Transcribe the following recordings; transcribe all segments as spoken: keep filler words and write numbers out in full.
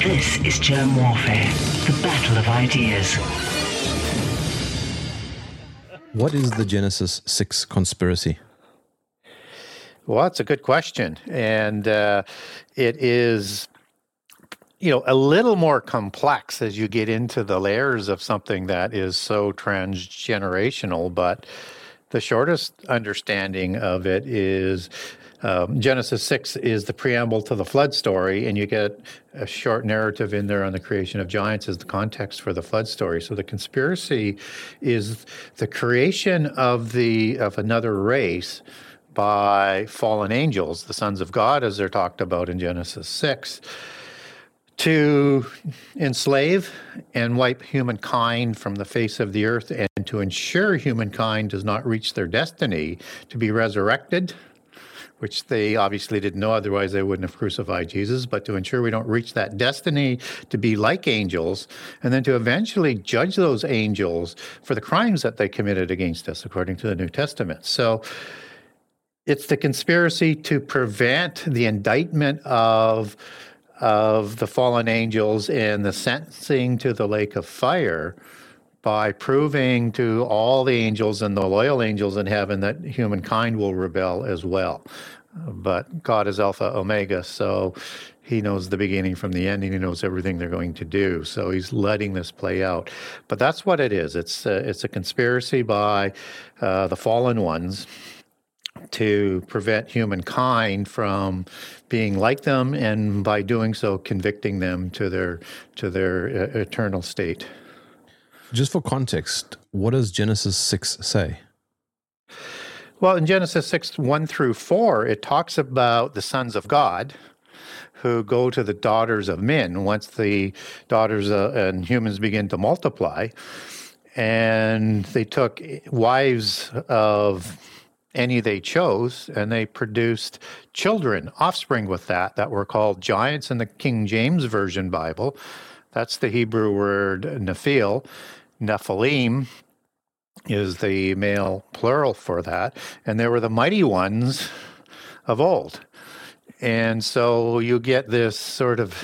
This is Germ Warfare, the battle of ideas. What is the Genesis six conspiracy? Well, that's a good question. And uh, it is, you know, a little more complex as you get into the layers of something that is so transgenerational. But the shortest understanding of it is um, Genesis six is the preamble to the flood story, and you get a short narrative in there on the creation of giants as the context for the flood story. So the conspiracy is the creation of the of another race by fallen angels, the sons of God, as they're talked about in Genesis six, to enslave and wipe humankind from the face of the earth, and to ensure humankind does not reach their destiny to be resurrected, which they obviously didn't know, otherwise they wouldn't have crucified Jesus, but to ensure we don't reach that destiny to be like angels, and then to eventually judge those angels for the crimes that they committed against us, according to the New Testament. So it's the conspiracy to prevent the indictment of of the fallen angels and the sentencing to the lake of fire by proving to all the angels and the loyal angels in heaven that humankind will rebel as well. But God is Alpha Omega, so he knows the beginning from the end, and he knows everything they're going to do. So he's letting this play out. But that's what it is. It's a, it's a conspiracy by uh, the fallen ones to prevent humankind from being like them, and by doing so, convicting them to their to their uh, eternal state. Just for context, what does Genesis six say? Well, in Genesis six, one through four, it talks about the sons of God who go to the daughters of men once the daughters uh, and humans begin to multiply. And they took wives of any they chose, and they produced children, offspring with that, that were called giants in the King James Version Bible. That's the Hebrew word Nephil. Nephilim is the male plural for that. And they were the mighty ones of old. And so you get this sort of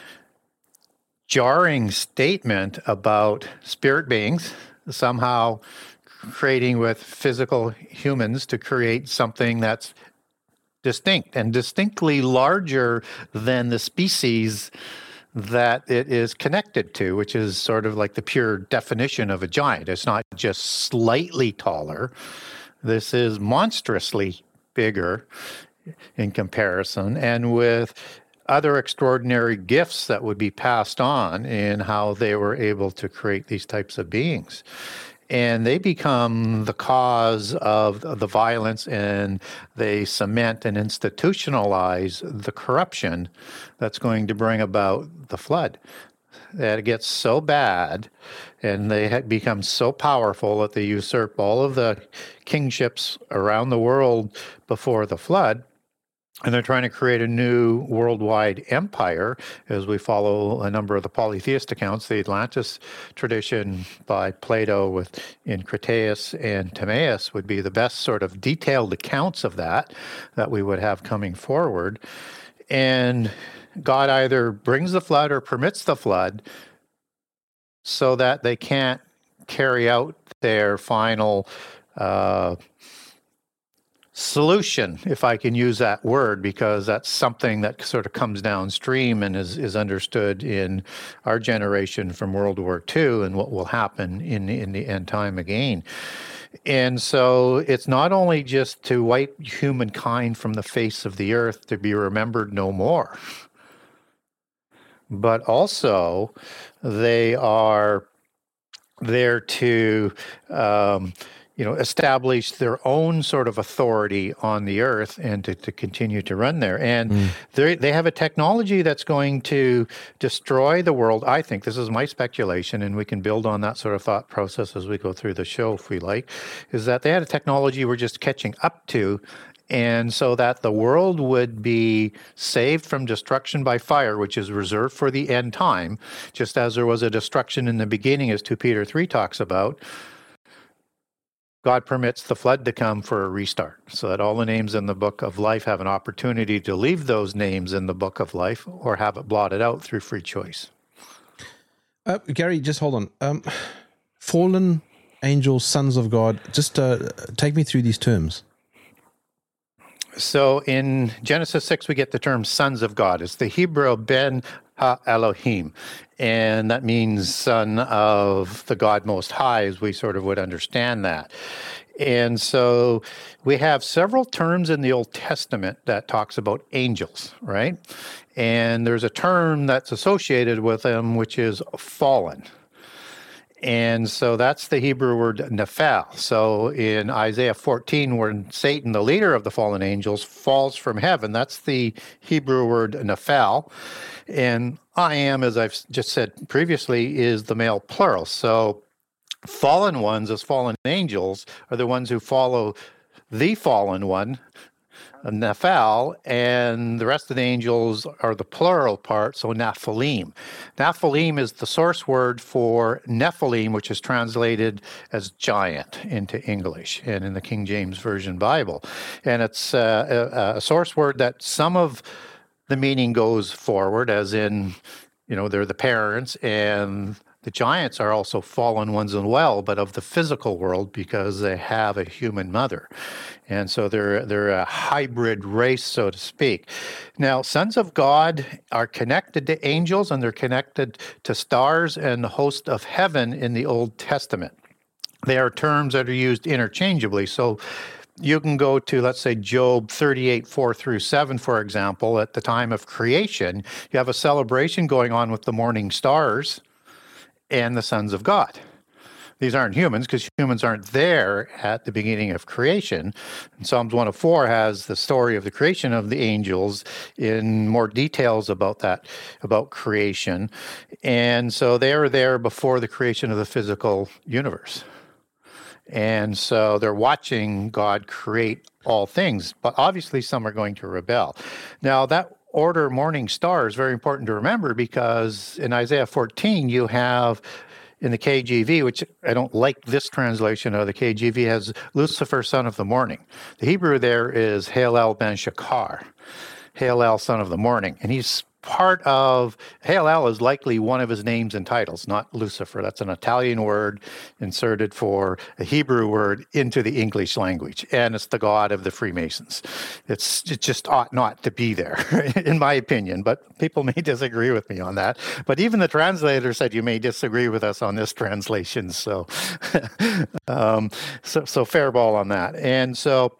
jarring statement about spirit beings somehow creating with physical humans to create something that's distinct and distinctly larger than the species that it is connected to, which is sort of like the pure definition of a giant. It's not just slightly taller. This is monstrously bigger in comparison, and with other extraordinary gifts that would be passed on in how they were able to create these types of beings. And they become the cause of the violence, and they cement and institutionalize the corruption that's going to bring about the flood. That it gets so bad, and they become so powerful that they usurp all of the kingships around the world before the flood. And they're trying to create a new worldwide empire as we follow a number of the polytheist accounts. The Atlantis tradition by Plato with in Critias and Timaeus would be the best sort of detailed accounts of that that we would have coming forward. And God either brings the flood or permits the flood so that they can't carry out their final uh solution, if I can use that word, because that's something that sort of comes downstream and is, is understood in our generation from World War Two and what will happen in, in the end time again. And so it's not only just to wipe humankind from the face of the earth to be remembered no more, but also they are there to um, you know, establish their own sort of authority on the earth and to, to continue to run there. And mm. they they have a technology that's going to destroy the world. I think, this is my speculation, and we can build on that sort of thought process as we go through the show if we like, is that they had a technology we're just catching up to, and so that the world would be saved from destruction by fire, which is reserved for the end time, just as there was a destruction in the beginning, as two Peter three talks about. God permits the flood to come for a restart, so that all the names in the book of life have an opportunity to leave those names in the book of life or have it blotted out through free choice. Uh, Gary, just hold on. Um, fallen angels, sons of God. Just uh, take me through these terms. So in Genesis six, we get the term sons of God. It's the Hebrew Ben Ha-Elohim, and that means son of the God Most High, as we sort of would understand that. And so we have several terms in the Old Testament that talks about angels, right? And there's a term that's associated with them, which is fallen. And so that's the Hebrew word nephal. So in Isaiah fourteen, when Satan, the leader of the fallen angels, falls from heaven, that's the Hebrew word nephal. And I am, as I've just said previously, is the male plural. So fallen ones, as fallen angels, are the ones who follow the fallen one, Nephal, and the rest of the angels are the plural part, so Nephilim. Nephilim is the source word for Nephilim, which is translated as giant into English and in the King James Version Bible. And it's uh, a, a source word that some of the meaning goes forward, as in, you know, they're the parents, and the giants are also fallen ones as well, but of the physical world because they have a human mother. And so they're they're a hybrid race, so to speak. Now, sons of God are connected to angels, and they're connected to stars and the host of heaven in the Old Testament. They are terms that are used interchangeably. So you can go to, let's say, Job thirty-eight, four through seven, for example. At the time of creation, you have a celebration going on with the morning stars and the sons of God. These aren't humans, because humans aren't there at the beginning of creation. And Psalms one oh four has the story of the creation of the angels in more details about that, about creation. And so they were there before the creation of the physical universe. And so they're watching God create all things, but obviously some are going to rebel. Now, that order morning star is very important to remember, because in Isaiah fourteen, you have in the K J V, which I don't like this translation of the K J V, has Lucifer, son of the morning. The Hebrew there is Halel ben Shakar, Halel, son of the morning. And he's part of, Halel is likely one of his names and titles, not Lucifer. That's an Italian word inserted for a Hebrew word into the English language. And it's the god of the Freemasons. It's, it just ought not to be there, in my opinion. But people may disagree with me on that. But even the translator said, you may disagree with us on this translation. So, um, so, so fair ball on that. And so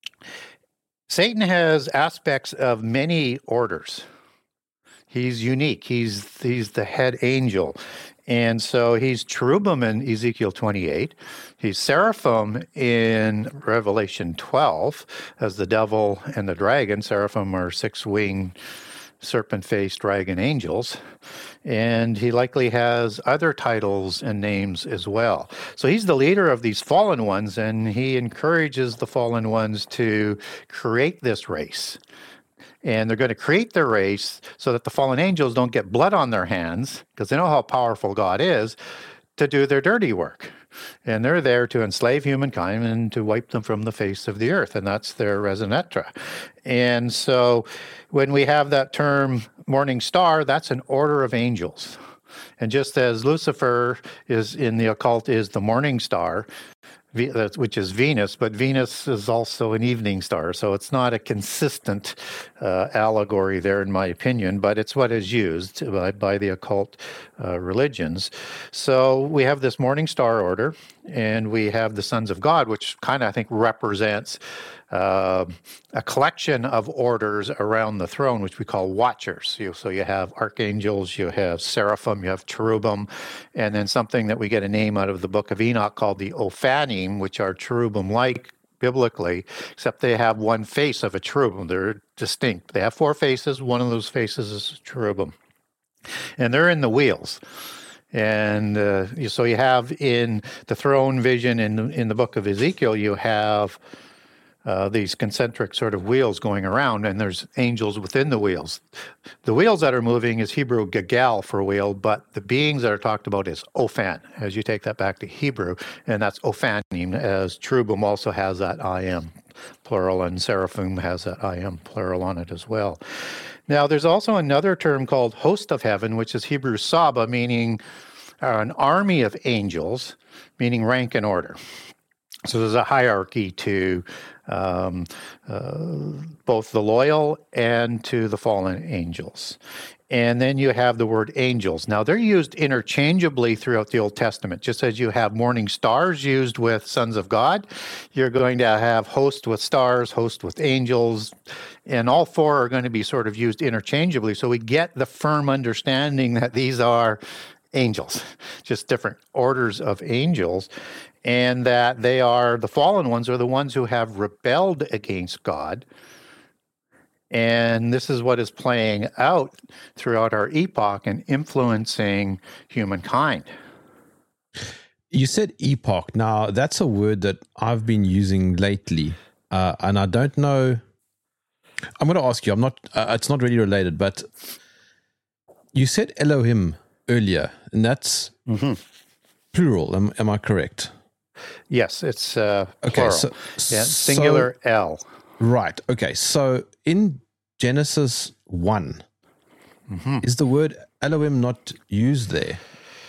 Satan has aspects of many orders. He's unique. He's he's the head angel. And so he's cherubim in Ezekiel twenty-eight. He's seraphim in Revelation twelve as the devil and the dragon. Seraphim are six-winged, serpent-faced dragon angels. And he likely has other titles and names as well. So he's the leader of these fallen ones, and he encourages the fallen ones to create this race. And they're going to create their race so that the fallen angels don't get blood on their hands, because they know how powerful God is, to do their dirty work. And they're there to enslave humankind and to wipe them from the face of the earth. And that's their raison d'etre. And so when we have that term morning star, that's an order of angels. And just as Lucifer is in the occult is the morning star, which is Venus, but Venus is also an evening star, so it's not a consistent uh, allegory there, in my opinion, but it's what is used by, by the occult uh, religions. So we have this morning star order, and we have the sons of God, which kind of, I think, represents uh, a collection of orders around the throne, which we call watchers. You, so you have archangels, you have seraphim, you have cherubim, and then something that we get a name out of the book of Enoch called the Ophanim, which are cherubim-like biblically, except they have one face of a cherubim. They're distinct. They have four faces. One of those faces is cherubim. And they're in the wheels. And uh, so you have in the throne vision in, in the book of Ezekiel, you have uh, these concentric sort of wheels going around, and there's angels within the wheels. The wheels that are moving is Hebrew gagal for wheel, but the beings that are talked about is ophan, as you take that back to Hebrew, and that's ophanim, as cherubim also has that I am plural, and seraphim has that I am plural on it as well. Now, there's also another term called host of heaven, which is Hebrew saba, meaning uh, an army of angels, meaning rank and order. So there's a hierarchy to um, uh, both the loyal and to the fallen angels. And then you have the word angels. Now, they're used interchangeably throughout the Old Testament. Just as you have morning stars used with sons of God, you're going to have host with stars, host with angels, and all four are going to be sort of used interchangeably. So we get the firm understanding that these are angels, just different orders of angels, and that they are, the fallen ones are the ones who have rebelled against God. And this is what is playing out throughout our epoch and influencing humankind. You said epoch. Now, that's a word that I've been using lately, uh, and I don't know. I'm going to ask you. I'm not. Uh, it's not really related, but you said Elohim earlier, and that's mm-hmm. plural. Am, am I correct? Yes, it's uh, okay, plural. So, yeah, singular so, L. Right. Okay. So in Genesis one, mm-hmm. is the word Elohim not used there?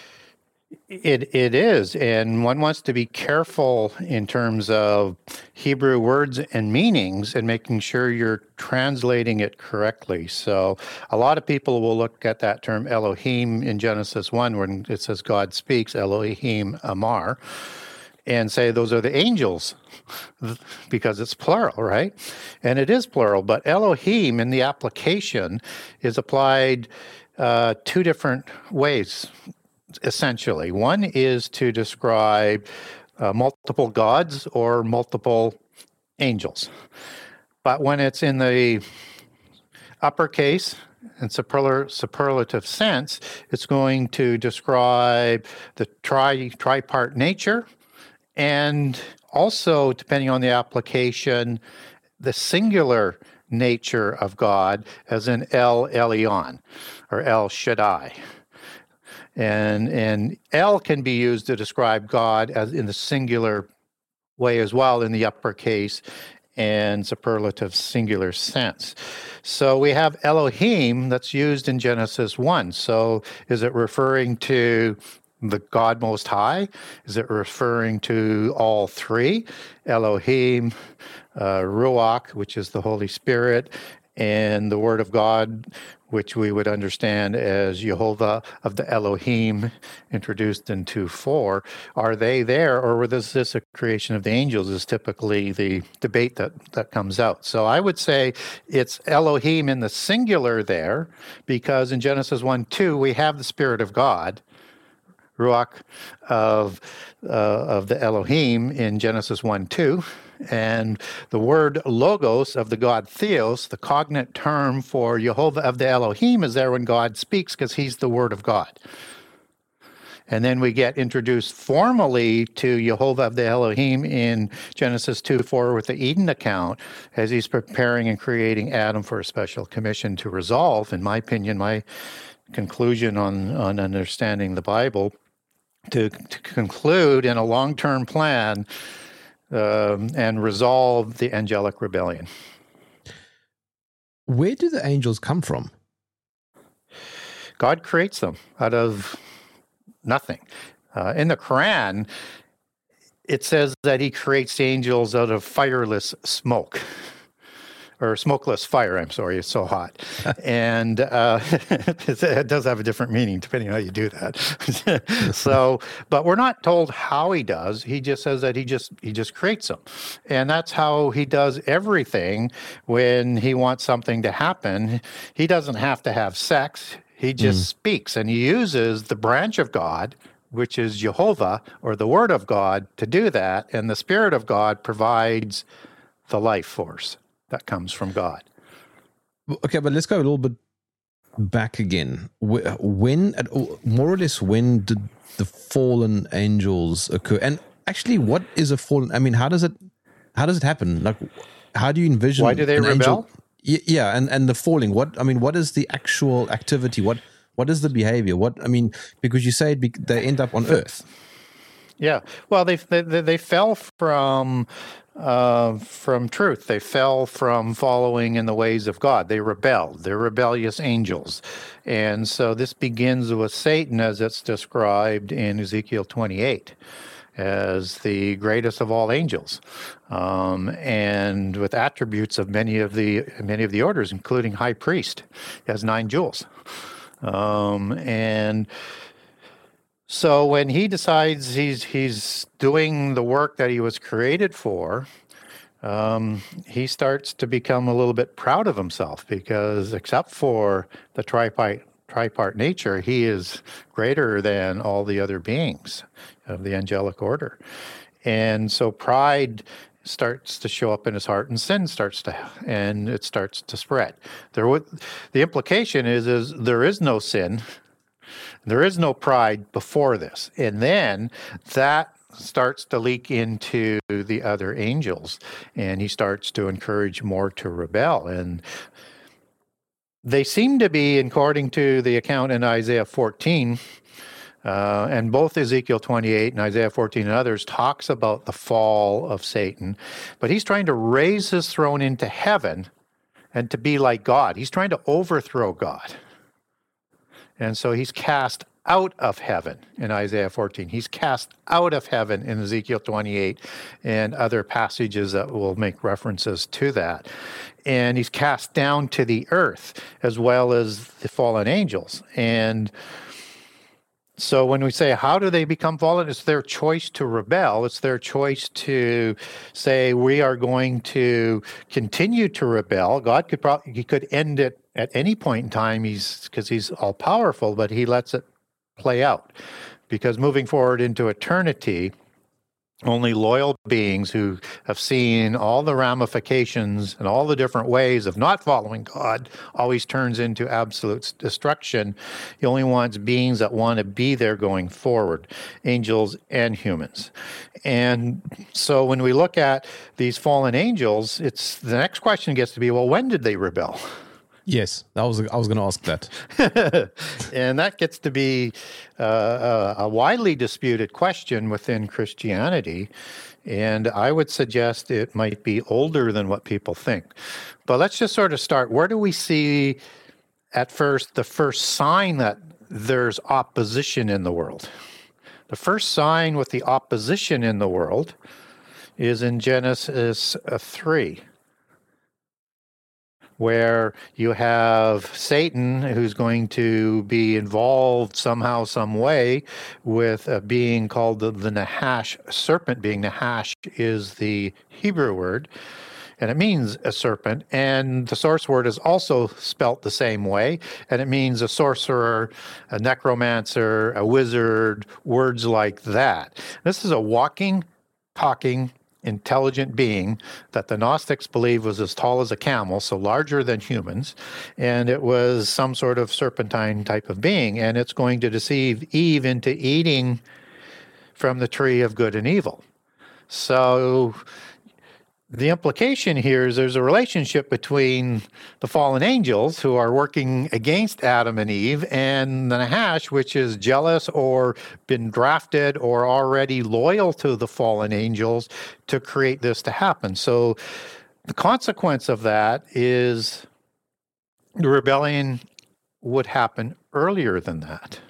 It it is, and one wants to be careful in terms of Hebrew words and meanings and making sure you're translating it correctly. So a lot of people will look at that term Elohim in Genesis one when it says God speaks, Elohim Amar, and say those are the angels because it's plural, right? And it is plural, but Elohim in the application is applied uh, two different ways. Essentially, one is to describe uh, multiple gods or multiple angels. But when it's in the uppercase and superl- superlative sense, it's going to describe the tri tripart nature, and also, depending on the application, the singular nature of God, as in El Elyon or El Shaddai. And and El can be used to describe God as in the singular way as well in the uppercase and superlative singular sense. So we have Elohim that's used in Genesis one. So is it referring to the God Most High? Is it referring to all three? Elohim, uh, Ruach, which is the Holy Spirit, and the Word of God, which we would understand as Jehovah of the Elohim, introduced in two four. Are they there, or was this a creation of the angels, is typically the debate that, that comes out. So I would say it's Elohim in the singular there, because in Genesis one two, we have the Spirit of God, Ruach of, uh, of the Elohim in Genesis one two. And the word logos of the god Theos, the cognate term for Jehovah of the Elohim, is there when God speaks because he's the word of God. And then we get introduced formally to Jehovah of the Elohim in Genesis two four with the Eden account as he's preparing and creating Adam for a special commission to resolve, in my opinion, my conclusion on, on understanding the Bible, to, to conclude in a long-term plan Um, and resolve the angelic rebellion. Where do the angels come from? God creates them out of nothing. Uh, in the Quran, it says that he creates the angels out of fireless smoke. Or smokeless fire, I'm sorry, it's so hot. And uh, it does have a different meaning depending on how you do that. So, but we're not told how he does. He just says that he just he just creates them. And that's how he does everything when he wants something to happen. He doesn't have to have sex. He just mm. speaks, and he uses the branch of God, which is Jehovah, or the word of God, to do that. And the Spirit of God provides the life force that comes from God. Okay, but let's go a little bit back again. When, more or less, when did the fallen angels occur? And actually, what is a fallen? I mean, how does it? how does it happen? Like, how do you envision? Why do they an rebel? Angel, yeah, and, and the falling. What I mean, what is the actual activity? What what is the behavior? What I mean, because you say it be, they end up on Earth. Yeah, well, they they they fell from uh, from truth. They fell from following in the ways of God. They rebelled. They're rebellious angels, and so this begins with Satan, as it's described in Ezekiel twenty-eight, as the greatest of all angels, um, and with attributes of many of the many of the orders, including high priest. He has nine jewels, um, and. So when he decides he's he's doing the work that he was created for, um, he starts to become a little bit proud of himself because, except for the tripart tripart nature, he is greater than all the other beings of the angelic order, and so pride starts to show up in his heart, and sin starts to and it starts to spread. There, would, the implication is is there is no sin. There is no pride before this. And then that starts to leak into the other angels, and he starts to encourage more to rebel. And they seem to be, according to the account in Isaiah fourteen, uh, and both Ezekiel twenty-eight and Isaiah fourteen and others talks about the fall of Satan, but he's trying to raise his throne into heaven and to be like God. He's trying to overthrow God. And so he's cast out of heaven in Isaiah fourteen. He's cast out of heaven in Ezekiel twenty-eight and other passages that will make references to that. And he's cast down to the earth as well as the fallen angels. And so when we say, how do they become fallen? It's their choice to rebel. It's their choice to say, we are going to continue to rebel. God could probably, he could end it at any point in time, he's because he's all powerful, but he lets it play out. Because moving forward into eternity, only loyal beings who have seen all the ramifications and all the different ways of not following God always turns into absolute destruction. He only wants beings that want to be there going forward, angels and humans. And so when we look at these fallen angels, it's the next question gets to be, well, when did they rebel? Yes, that was I was going to ask that. And that gets to be uh, a widely disputed question within Christianity. And I would suggest it might be older than what people think. But let's just sort of start. Where do we see at first the first sign that there's opposition in the world? The first sign with the opposition in the world is in Genesis three. Where you have Satan, who's going to be involved somehow, some way, with a being called the, the Nahash serpent being. Nahash is the Hebrew word, and it means a serpent. And the source word is also spelt the same way, and it means a sorcerer, a necromancer, a wizard, words like that. This is a walking, talking, intelligent being that the Gnostics believe was as tall as a camel, so larger than humans, and it was some sort of serpentine type of being, and it's going to deceive Eve into eating from the tree of good and evil. So the implication here is there's a relationship between the fallen angels who are working against Adam and Eve and the Nahash, which is jealous or been drafted or already loyal to the fallen angels to create this to happen. So the consequence of that is the rebellion would happen earlier than that.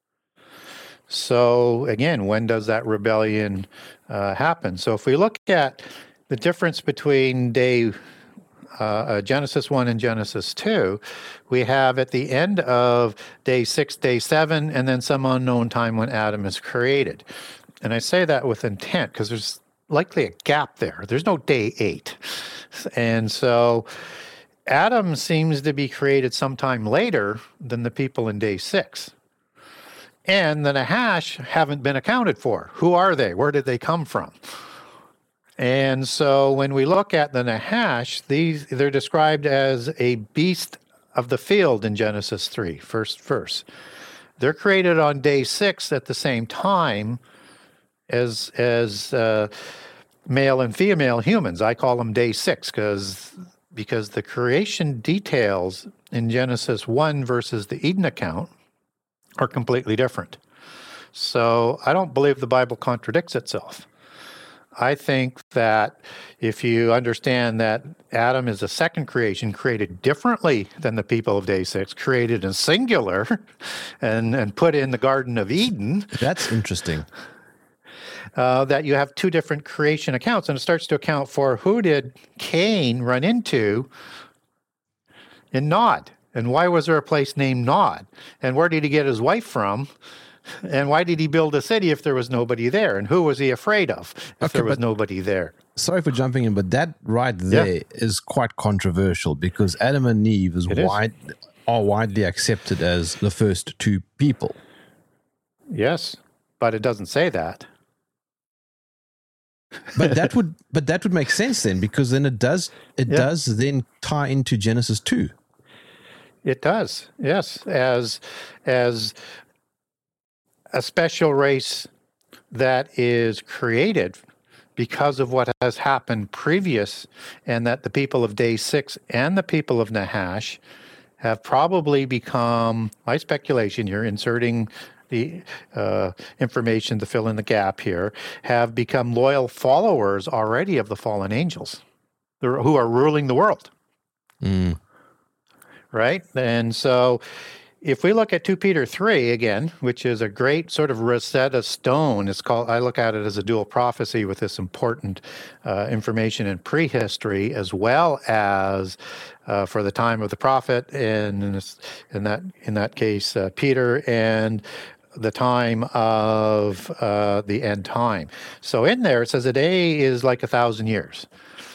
So again, when does that rebellion uh, happen? So if we look at the difference between day uh, uh, Genesis one and Genesis two, we have at the end of day six, day seven, and then some unknown time when Adam is created. And I say that with intent because there's likely a gap there. There's no day eight. And so Adam seems to be created sometime later than the people in day six. And the Nahash haven't been accounted for. Who are they? Where did they come from? And so when we look at the Nahash, these they're described as a beast of the field in Genesis three, first verse. They're created on day six at the same time as as uh, male and female humans. I call them day six because because the creation details in Genesis one versus the Eden account are completely different. So I don't believe the Bible contradicts itself. I think that if you understand that Adam is a second creation created differently than the people of day six, created in singular and, and put in the Garden of Eden. That's interesting. Uh, that you have two different creation accounts, and it starts to account for who did Cain run into in Nod, and why was there a place named Nod, and where did he get his wife from, and why did he build a city if there was nobody there, and who was he afraid of if Okay, there was but- nobody there? Sorry for jumping in, but that right there is quite controversial because Adam and Eve is It is. wide, are widely accepted as the first two people. Yes, but it doesn't say that. But that would but that would make sense then, because then it does it Yeah. does then tie into Genesis two. It does, yes, as as a special race that is created because of what has happened previous, and that the people of day six and the people of Nahash have probably become, my speculation here, inserting the uh, information to fill in the gap here, have become loyal followers already of the fallen angels they're- who are ruling the world. Mm. Right? And so if we look at two Peter three again, which is a great sort of Rosetta Stone, it's called, I look at it as a dual prophecy with this important uh, information in prehistory, as well as uh, for the time of the prophet, and in, this, in that in that case, uh, Peter, and the time of uh, the end time. So in there, it says a day is like a thousand years.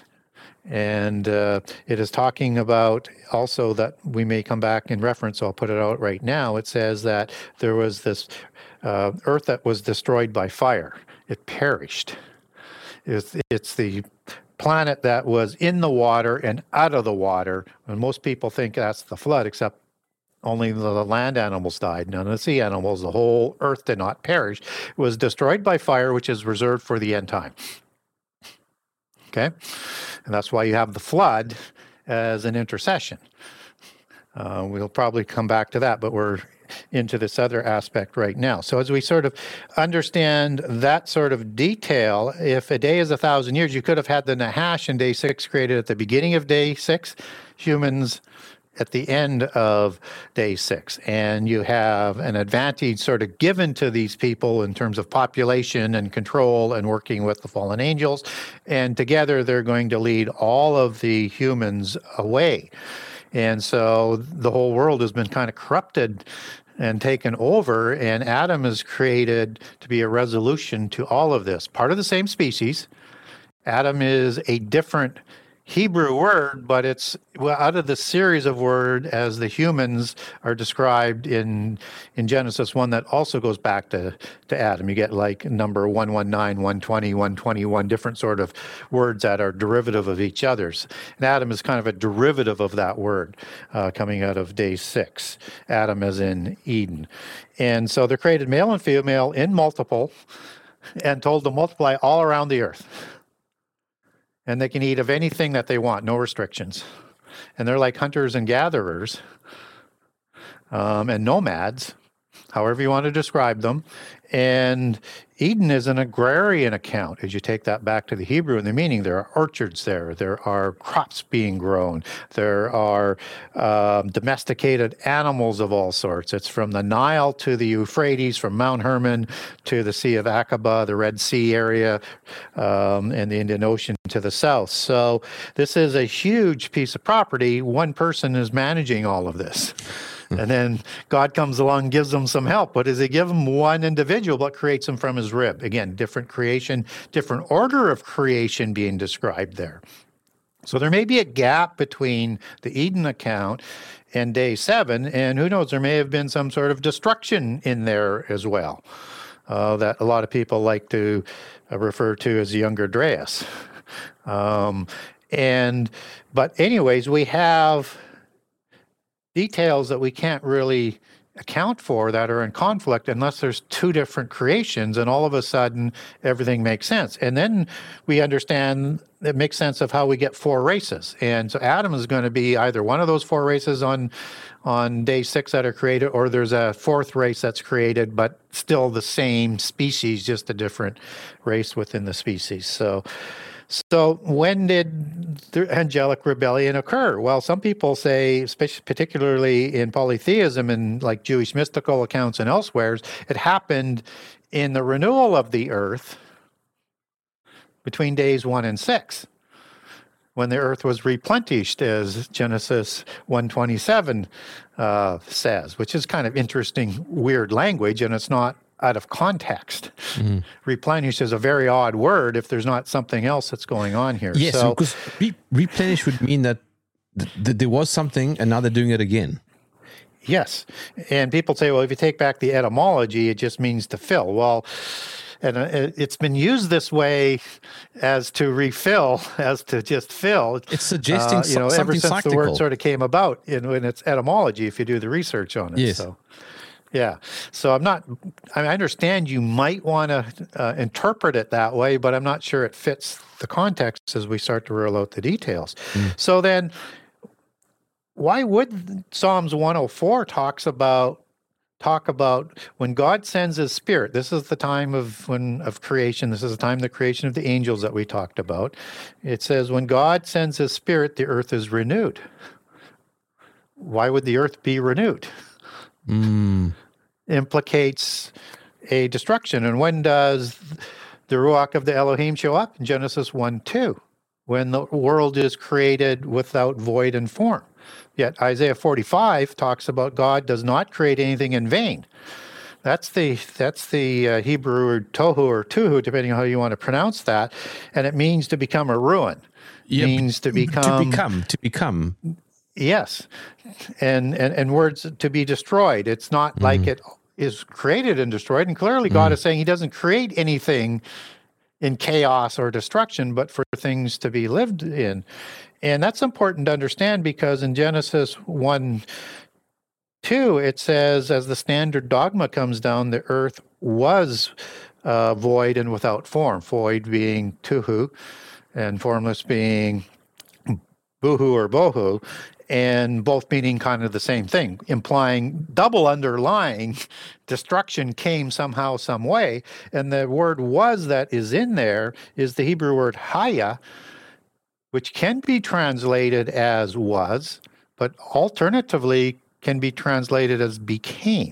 And uh, it is talking about also that we may come back in reference, so I'll put it out right now. It says that there was this uh, earth that was destroyed by fire. It perished. It's, it's the planet that was in the water and out of the water. And most people think that's the flood, except only the land animals died, none of the sea animals. The whole earth did not perish. It was destroyed by fire, which is reserved for the end time. Okay? And that's why you have the flood as an intercession. Uh, we'll probably come back to that, but we're into this other aspect right now. So as we sort of understand that sort of detail, if a day is a thousand years, you could have had the Nahash in day six created at the beginning of day six, humans at the end of day six. And you have an advantage sort of given to these people in terms of population and control and working with the fallen angels. And together they're going to lead all of the humans away. And so the whole world has been kind of corrupted and taken over, and Adam is created to be a resolution to all of this. Part of the same species. Adam is a different Hebrew word, but it's well, out of the series of word as the humans are described in in Genesis one that also goes back to, to Adam. You get like number one nineteen, one twenty, one twenty-one, different sort of words that are derivative of each other's. And Adam is kind of a derivative of that word uh, coming out of day six. Adam as in Eden. And so they're created male and female in multiple and told to multiply all around the earth. And they can eat of anything that they want, no restrictions. And they're like hunters and gatherers um, and nomads, however you want to describe them. And Eden is an agrarian account, as you take that back to the Hebrew and the meaning. There are orchards there. There are crops being grown. There are um, domesticated animals of all sorts. It's from the Nile to the Euphrates, from Mount Hermon to the Sea of Aqaba, the Red Sea area, um, and the Indian Ocean to the south. So this is a huge piece of property. One person is managing all of this. And then God comes along and gives them some help. What does he give them? One individual, but creates them from his rib. Again, different creation, different order of creation being described there. So there may be a gap between the Eden account and day seven, and who knows, there may have been some sort of destruction in there as well, uh, that a lot of people like to uh, refer to as the younger Dryas. Um, and, but anyways, we have details that we can't really account for that are in conflict unless there's two different creations, and all of a sudden everything makes sense. And then we understand it makes sense of how we get four races. And so Adam is going to be either one of those four races on on day six that are created, or there's a fourth race that's created, but still the same species, just a different race within the species. So So when did the angelic rebellion occur? Well, some people say, particularly in polytheism and like Jewish mystical accounts and elsewhere, it happened in the renewal of the earth between days one and six, when the earth was replenished, as Genesis one twenty-seven uh, says, which is kind of interesting, weird language, and it's not out of context. Mm. Replenish is a very odd word if there's not something else that's going on here. Yes, so, because re- replenish would mean that th- th- there was something and now they're doing it again. Yes. And people say, well, if you take back the etymology, it just means to fill. Well, and it's been used this way as to refill, as to just fill. It's suggesting uh, you know, something ever since cyclical. The word sort of came about in, in its etymology, if you do the research on it. Yes. So. Yeah. So I'm not, I understand you might want to uh, interpret it that way, but I'm not sure it fits the context as we start to roll out the details. Mm. So then why would Psalms one oh four talks about, talk about when God sends his spirit? This is the time of when of creation. This is the time of the creation of the angels that we talked about. It says when God sends his spirit, the earth is renewed. Why would the earth be renewed? Mm. Implicates a destruction. And when does the Ruach of the Elohim show up? In Genesis one two, when the world is created without void and form. Yet Isaiah forty-five talks about God does not create anything in vain. That's the that's the uh, Hebrew word tohu or tuhu, depending on how you want to pronounce that. And it means to become a ruin. It means to become... To become, to become... Yes, and, and and words to be destroyed. It's not mm. like it is created and destroyed. And clearly God mm. is saying he doesn't create anything in chaos or destruction, but for things to be lived in. And that's important to understand because in Genesis one two, it says, as the standard dogma comes down, the earth was uh, void and without form, void being tuhu and formless being buhu or bohu, and both meaning kind of the same thing, implying double underlying destruction came somehow, some way. And the word was that is in there is the Hebrew word haya, which can be translated as was, but alternatively can be translated as became.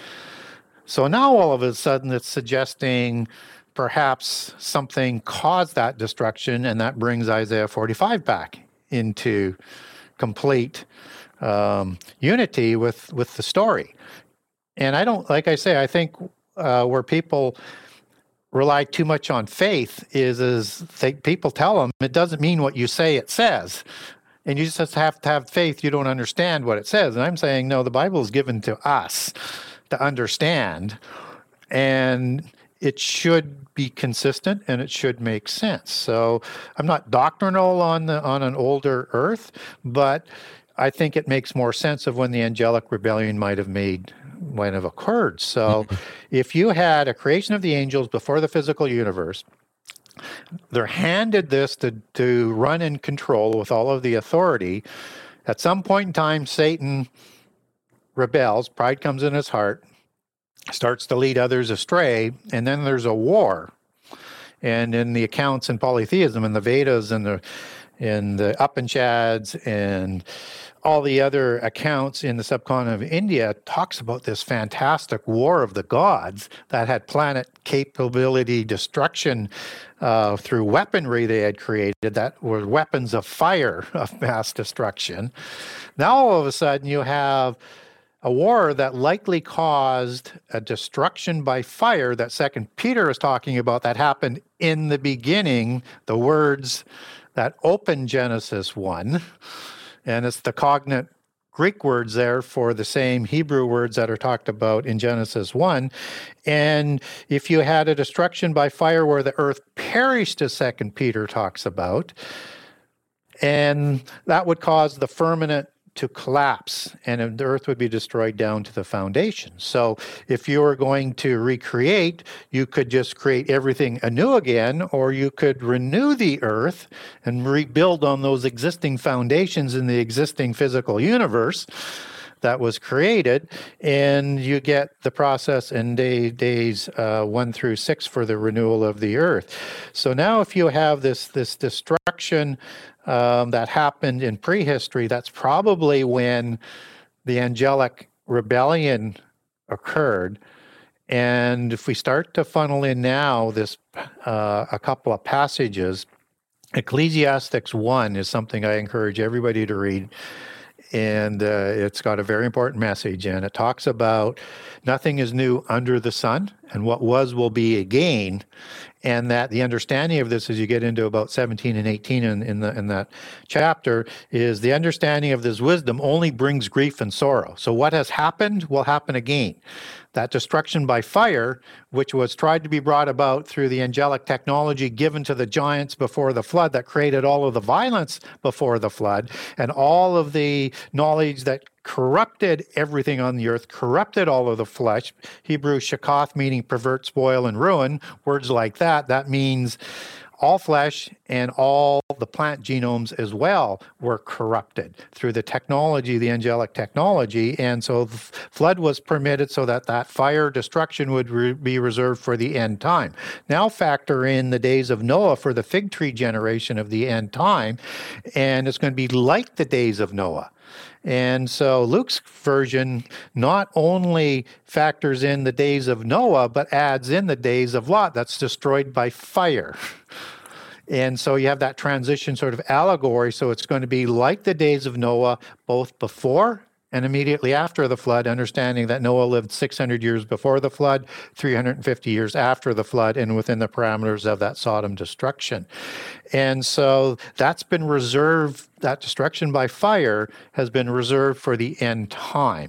So now all of a sudden it's suggesting perhaps something caused that destruction, and that brings Isaiah forty-five back into complete um, unity with, with the story. And I don't, like I say, I think uh, where people rely too much on faith is, is they, people tell them it doesn't mean what you say it says. And you just have to have faith. You don't understand what it says. And I'm saying, no, the Bible is given to us to understand. And it should be consistent and it should make sense. So I'm not doctrinal on the on an older earth, but I think it makes more sense of when the angelic rebellion might have made might have occurred. So if you had a creation of the angels before the physical universe, they're handed this to, to run and control with all of the authority. At some point in time, Satan rebels, pride comes in his heart, starts to lead others astray, and then there's a war. And in the accounts in polytheism, in the Vedas and the in the Upanishads and all the other accounts in the subcontinent of India, talks about this fantastic war of the gods that had planet capability destruction uh, through weaponry they had created that were weapons of fire of mass destruction. Now all of a sudden you have a war that likely caused a destruction by fire that Second Peter is talking about that happened in the beginning, the words that open Genesis one. And it's the cognate Greek words there for the same Hebrew words that are talked about in Genesis one. And if you had a destruction by fire where the earth perished, as Second Peter talks about, and that would cause the firmament to collapse, and the earth would be destroyed down to the foundation. So if you were going to recreate, you could just create everything anew again, or you could renew the earth and rebuild on those existing foundations in the existing physical universe that was created, and you get the process in day, days uh, one through six for the renewal of the earth. So now if you have this, this destruction um, that happened in prehistory, that's probably when the angelic rebellion occurred. And if we start to funnel in now this uh, a couple of passages, Ecclesiastes one is something I encourage everybody to read. And uh, it's got a very important message, and it talks about nothing is new under the sun, and what was will be again. And that the understanding of this, as you get into about seventeen and eighteen in, in, the, in that chapter, is the understanding of this wisdom only brings grief and sorrow. So what has happened will happen again. That destruction by fire, which was tried to be brought about through the angelic technology given to the giants before the flood, that created all of the violence before the flood, and all of the knowledge that corrupted everything on the earth, corrupted all of the flesh. Hebrew shakath, meaning pervert, spoil, and ruin. Words like that, that means all flesh and all the plant genomes as well were corrupted through the technology, the angelic technology. And so the flood was permitted so that that fire destruction would re- be reserved for the end time. Now factor in the days of Noah for the fig tree generation of the end time, and it's going to be like the days of Noah. And so Luke's version not only factors in the days of Noah, but adds in the days of Lot that's destroyed by fire. And so you have that transition sort of allegory. So it's going to be like the days of Noah, both before and immediately after the flood, understanding that Noah lived six hundred years before the flood, three hundred fifty years after the flood, and within the parameters of that Sodom destruction. And so that's been reserved, that destruction by fire has been reserved for the end time.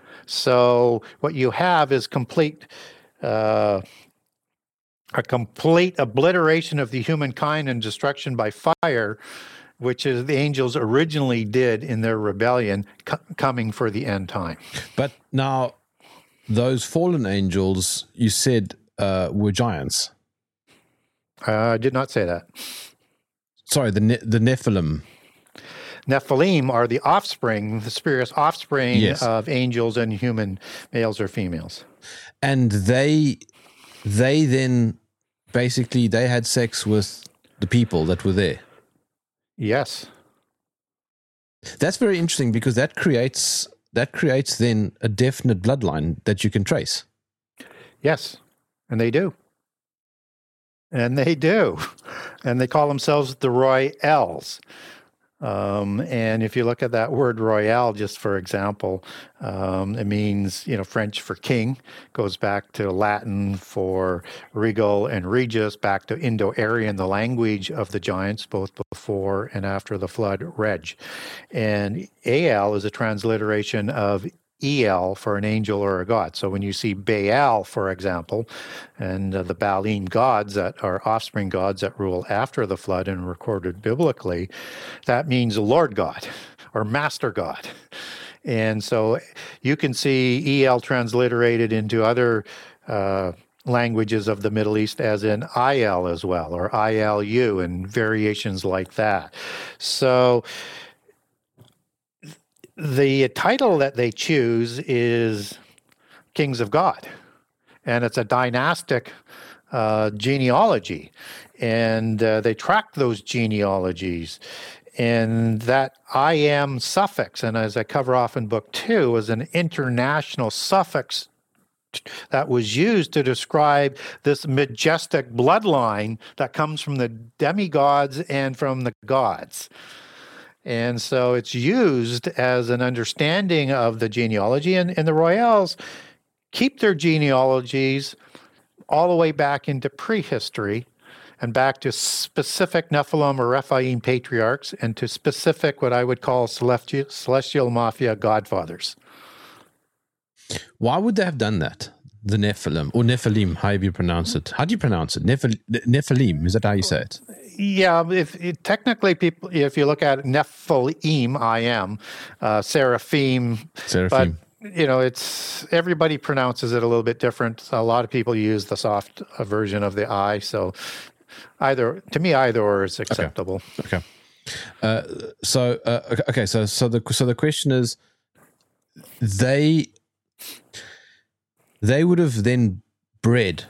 So what you have is complete, uh, a complete obliteration of the humankind and destruction by fire, which is the angels originally did in their rebellion, co- coming for the end time. But now, those fallen angels, you said, uh, were giants. Uh, I did not say that. Sorry, the ne- the Nephilim. Nephilim are the offspring, the spurious offspring Yes. of angels and human males or females. And they, they then, basically, they had sex with the people that were there. Yes. That's very interesting because that creates that creates then a definite bloodline that you can trace. Yes. And they do. And they do. And they call themselves the Royals. Um, and if you look at that word royal, just for example, um, it means, you know, French for king, goes back to Latin for regal and regis, back to Indo-Aryan, the language of the giants, both before and after the flood, reg. And Al is a transliteration of El for an angel or a god. So when you see Baal, for example, and uh, the Baalim gods that are offspring gods that rule after the flood and recorded biblically, that means Lord God or Master God. And so you can see El transliterated into other uh, languages of the Middle East as in I L as well, or I L U, and variations like that. So the title that they choose is Kings of God, and it's a dynastic uh, genealogy, and uh, they track those genealogies, and that I am suffix, and as I cover off in book two, is an international suffix that was used to describe this majestic bloodline that comes from the demigods and from the gods. And so it's used as an understanding of the genealogy, and, and the Royals keep their genealogies all the way back into prehistory and back to specific Nephilim or Rephaim patriarchs and to specific what I would call celestial, celestial mafia godfathers. Why would they have done that? the Nephilim, or Nephilim, however you pronounce it. How do you pronounce it? Nephil- Nephilim, is that how you say it? Yeah, if it, technically, people, if you look at it, Nephilim, I am, uh, Seraphim, Seraphim. but you know, it's everybody pronounces it a little bit different. A lot of people use the soft uh, version of the I, so either to me, either or is acceptable. Okay. okay. Uh, so uh, okay, so so the so the question is, they they would have then bred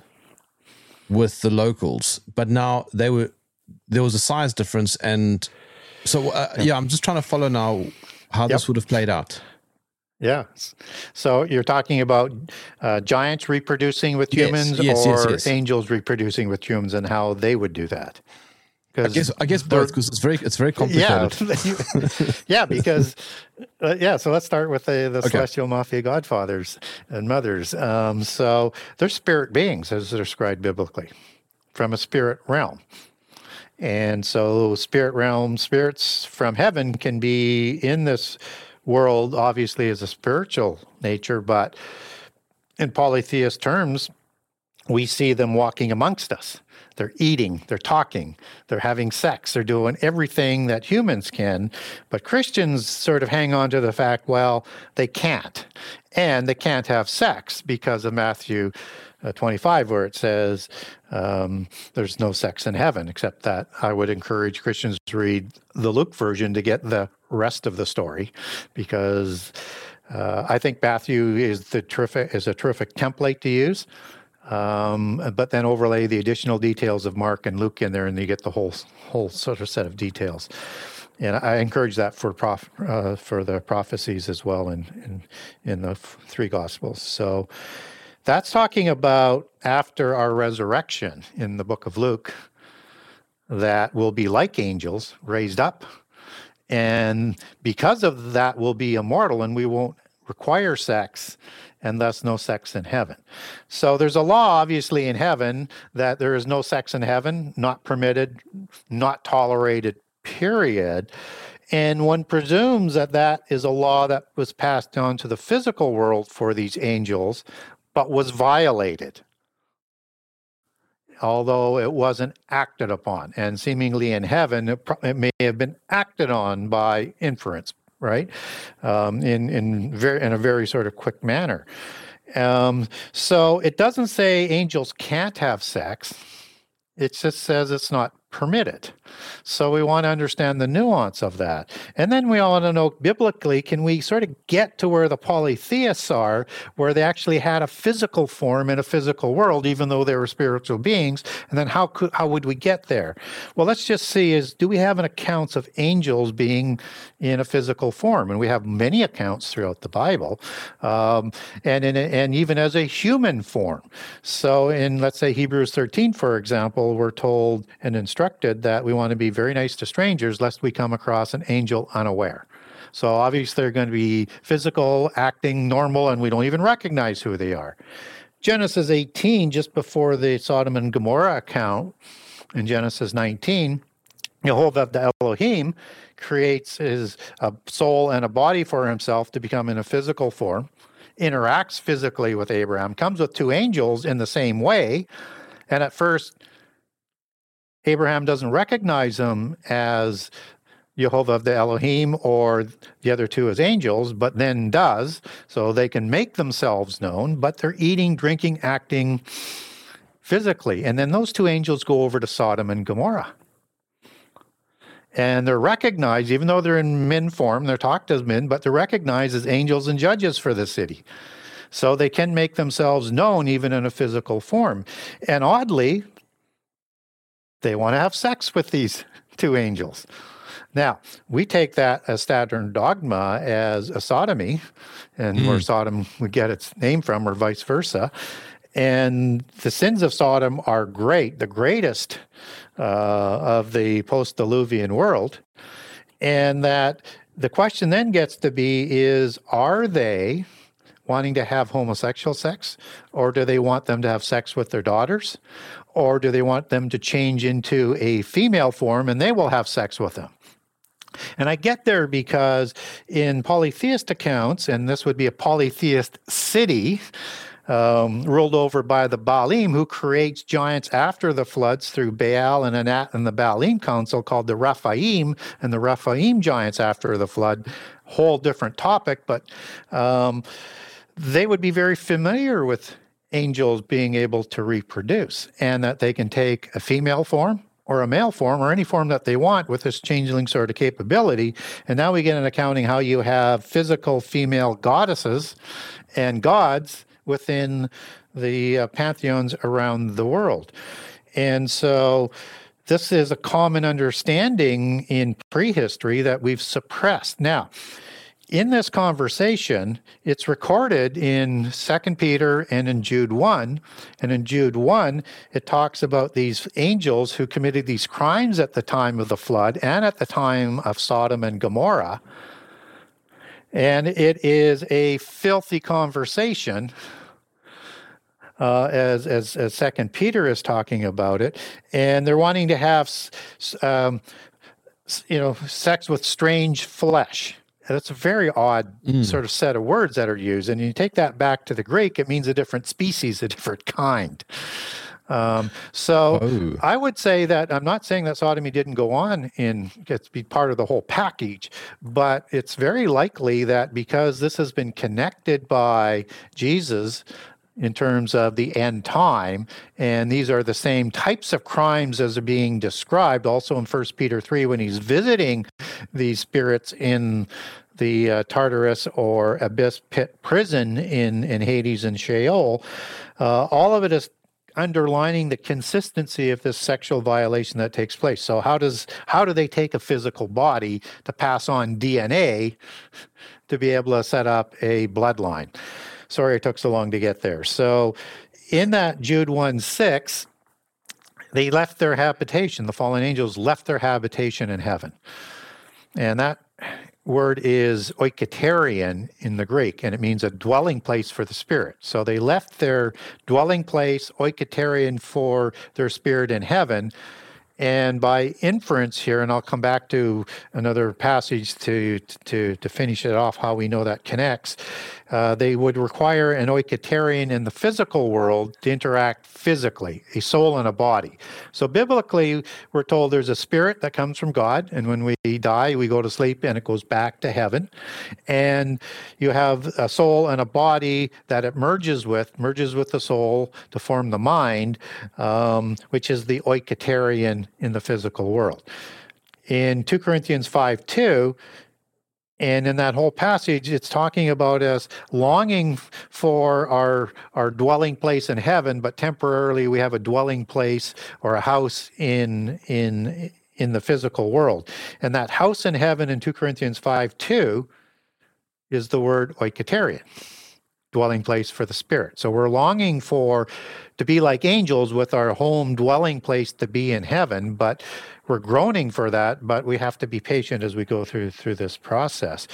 with the locals, but now they were there was a size difference, and so uh, yeah. yeah, I'm just trying to follow now how yep. this would have played out. Yeah. So you're talking about uh, giants reproducing with humans, yes, yes, or yes, yes. angels reproducing with humans, and how they would do that. I guess I guess both, because it's very it's very complicated. Yeah, yeah, because uh, yeah. So let's start with the, the okay. celestial mafia godfathers and mothers. Um, so they're spirit beings, as they're described biblically, from a spirit realm. And so spirit realm spirits from heaven can be in this world, obviously, as a spiritual nature, but in polytheist terms, we see them walking amongst us. They're eating, they're talking, they're having sex, they're doing everything that humans can. But Christians sort of hang on to the fact, well, they can't. And they can't have sex because of Matthew uh, twenty-five, where it says um, there's no sex in heaven, except that I would encourage Christians to read the Luke version to get the rest of the story, because uh, I think Matthew is, the terrific, is a terrific template to use. Um, but then overlay the additional details of Mark and Luke in there, and you get the whole whole sort of set of details. And I encourage that for prof, uh, for the prophecies as well in in, in the f- three Gospels. So that's talking about after our resurrection in the book of Luke, that will be like angels, raised up, and because of that, we'll be immortal, and we won't require sex, and thus no sex in heaven. So there's a law, obviously, in heaven that there is no sex in heaven, not permitted, not tolerated, period. And one presumes that that is a law that was passed on to the physical world for these angels, but was violated, although it wasn't acted upon. And seemingly in heaven, it, pro- it may have been acted on by inference, right? Um, in in very in a very sort of quick manner. Um, so it doesn't say angels can't have sex. It just says it's not permitted. So we want to understand the nuance of that. And then we want to know biblically, can we sort of get to where the polytheists are, where they actually had a physical form in a physical world, even though they were spiritual beings? And then how could how would we get there? Well, let's just see is, do we have an accounts of angels being in a physical form? And we have many accounts throughout the Bible, um, and in a, and even as a human form. So in, let's say, Hebrews thirteen, for example, we're told and instructed that we want to be very nice to strangers, lest we come across an angel unaware. So obviously they're going to be physical, acting normal, and we don't even recognize who they are. Genesis eighteen, just before the Sodom and Gomorrah account, in Genesis nineteen, Jehovah the Elohim creates his a soul and a body for himself to become in a physical form, interacts physically with Abraham, comes with two angels in the same way, and at first Abraham doesn't recognize them as Jehovah the Elohim or the other two as angels, but then does, so they can make themselves known, but they're eating, drinking, acting physically. And then those two angels go over to Sodom and Gomorrah. And they're recognized, even though they're in men form, they're talked as men, but they're recognized as angels and judges for the city. So they can make themselves known even in a physical form. And oddly, they want to have sex with these two angels. Now, we take that as standard dogma as a sodomy, and mm. where Sodom would get its name from, or vice versa. And the sins of Sodom are great, the greatest uh, of the post-Diluvian world. And that the question then gets to be is, are they wanting to have homosexual sex, or do they want them to have sex with their daughters, or do they want them to change into a female form and they will have sex with them? And I get there because in polytheist accounts, and this would be a polytheist city, um, ruled over by the Baalim, who creates giants after the floods through Baal and Anat and the Baalim council called the Rephaim, and the Rephaim giants after the flood. Whole different topic, but um, they would be very familiar with angels being able to reproduce, and that they can take a female form or a male form or any form that they want with this changeling sort of capability. And now we get an accounting how you have physical female goddesses and gods within the uh, pantheons around the world. And so this is a common understanding in prehistory that we've suppressed. Now, in this conversation, it's recorded in Second Peter and in Jude one. And in Jude one, it talks about these angels who committed these crimes at the time of the flood and at the time of Sodom and Gomorrah. And it is a filthy conversation, uh, as, as, as Second Peter is talking about it. And they're wanting to have, um, you know, sex with strange flesh. That's a very odd mm. sort of set of words that are used. And you take that back to the Greek, it means a different species, a different kind. Um, so oh. I would say that, I'm not saying that sodomy didn't go on in, it's be part of the whole package, but it's very likely that because this has been connected by Jesus in terms of the end time, and these are the same types of crimes as are being described also in First Peter three when he's visiting these spirits in the uh, Tartarus or Abyss Pit prison in, in Hades and Sheol. Uh, all of it is underlining the consistency of this sexual violation that takes place. So how does how do they take a physical body to pass on D N A to be able to set up a bloodline? Sorry it took so long to get there. So in that Jude one six, they left their habitation. The fallen angels left their habitation in heaven. And that word is oikaterion in the Greek, and it means a dwelling place for the spirit. So they left their dwelling place, oikaterion, for their spirit in heaven. And by inference here, and I'll come back to another passage to to to finish it off, how we know that connects, uh, they would require an oikaterion in the physical world to interact physically, a soul and a body. So biblically, we're told there's a spirit that comes from God, and when we die, we go to sleep and it goes back to heaven. And you have a soul and a body that it merges with, merges with the soul to form the mind, um, which is the oikaterion in the physical world. In Second Corinthians five two, and in that whole passage, it's talking about us longing for our, our dwelling place in heaven, but temporarily we have a dwelling place or a house in, in, in the physical world. And that house in heaven in Second Corinthians five two is the word oikaterion, dwelling place for the spirit. So we're longing for to be like angels with our home dwelling place to be in heaven, but we're groaning for that, but we have to be patient as we go through through this process.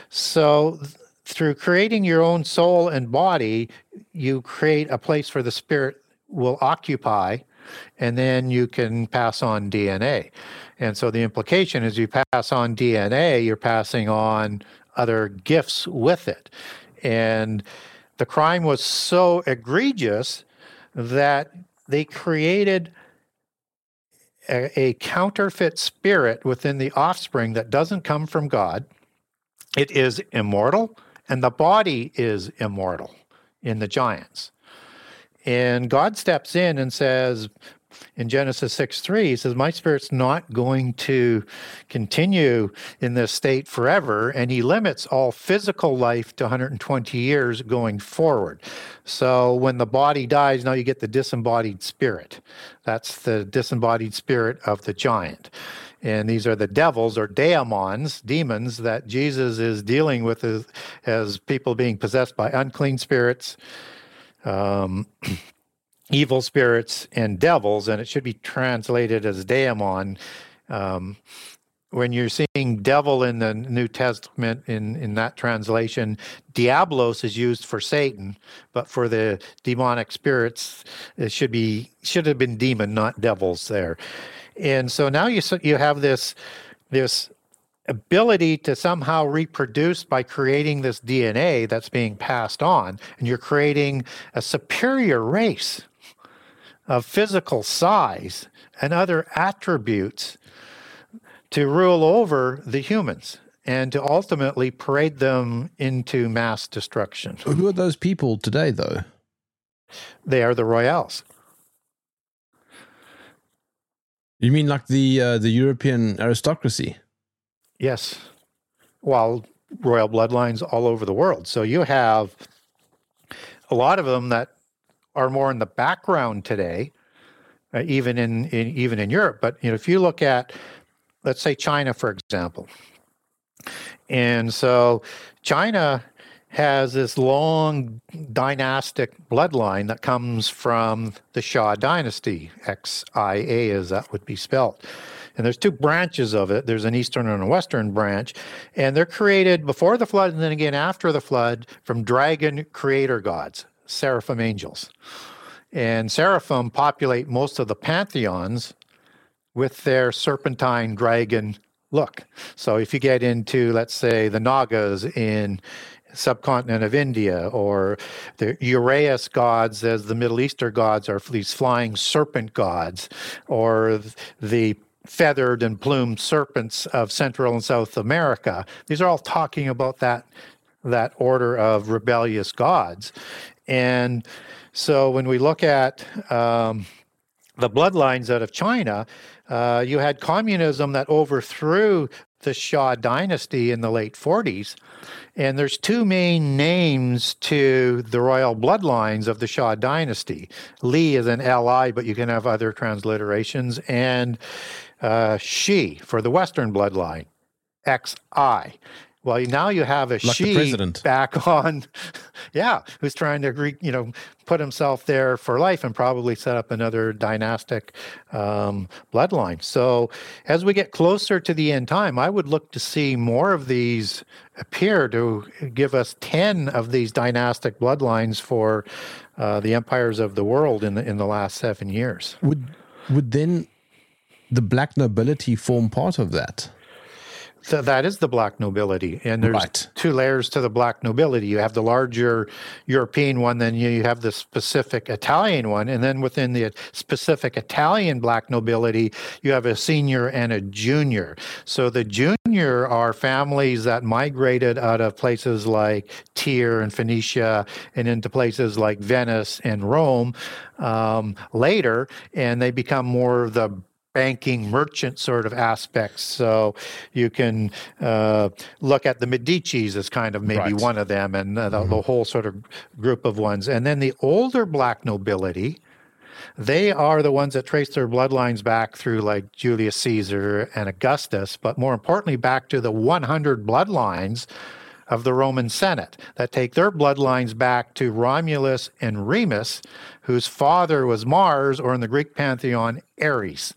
So th- through creating your own soul and body, you create a place for the spirit will occupy, and then you can pass on D N A. And so the implication is you pass on D N A, you're passing on other gifts with it. And the crime was so egregious that they created a, a counterfeit spirit within the offspring that doesn't come from God. It is immortal, and the body is immortal in the giants. And God steps in and says, in Genesis six three, he says, my spirit's not going to continue in this state forever, and he limits all physical life to one hundred twenty years going forward. So when the body dies, now you get the disembodied spirit. That's the disembodied spirit of the giant. And these are the devils or daemons, demons, that Jesus is dealing with as, as people being possessed by unclean spirits, um, evil spirits, and devils, and it should be translated as daemon. Um, when you're seeing devil in the New Testament, in, in that translation, diablos is used for Satan, but for the demonic spirits, it should be should have been demon, not devils there. And so now you you have this this ability to somehow reproduce by creating this D N A that's being passed on, and you're creating a superior race of physical size and other attributes to rule over the humans and to ultimately parade them into mass destruction. Who are those people today, though? They are the royals. You mean like the uh, the European aristocracy? Yes. Well, royal bloodlines all over the world. So you have a lot of them that are more in the background today, uh, even in, in even in Europe. But you know, if you look at, let's say, China, for example, and so China has this long dynastic bloodline that comes from the Xia dynasty, X I A as that would be spelled. And there's two branches of it. There's an eastern and a western branch. And they're created before the flood and then again after the flood from dragon creator gods, seraphim angels. And seraphim populate most of the pantheons with their serpentine dragon look. So if you get into, let's say, the Nagas in subcontinent of India, or the Uraeus gods as the Middle Eastern gods are these flying serpent gods, or the feathered and plumed serpents of Central and South America. These are all talking about that that order of rebellious gods. And so when we look at um, the bloodlines out of China, uh, you had communism that overthrew the Xia dynasty in the late forties. And there's two main names to the royal bloodlines of the Xia dynasty. Li is an L I, but you can have other transliterations. And uh, Shi for the Western bloodline, X I. Well, now you have a like Shi back on, yeah, who's trying to, re, you know, put himself there for life and probably set up another dynastic um, bloodline. So as we get closer to the end time, I would look to see more of these appear to give us ten of these dynastic bloodlines for uh, the empires of the world in the, in the last seven years. Would would then the black nobility form part of that? So that is the black nobility, and there's right. two layers to the black nobility. You have the larger European one, then you have the specific Italian one, and then within the specific Italian black nobility, you have a senior and a junior. So the junior are families that migrated out of places like Tyre and Phoenicia and into places like Venice and Rome um, later, and they become more of the banking merchant sort of aspects. So you can uh, look at the Medicis as kind of maybe right. one of them, and uh, the, mm-hmm. the whole sort of group of ones. And then the older black nobility, they are the ones that trace their bloodlines back through like Julius Caesar and Augustus, but more importantly back to the one hundred bloodlines of the Roman Senate that take their bloodlines back to Romulus and Remus, whose father was Mars, or in the Greek pantheon, Ares.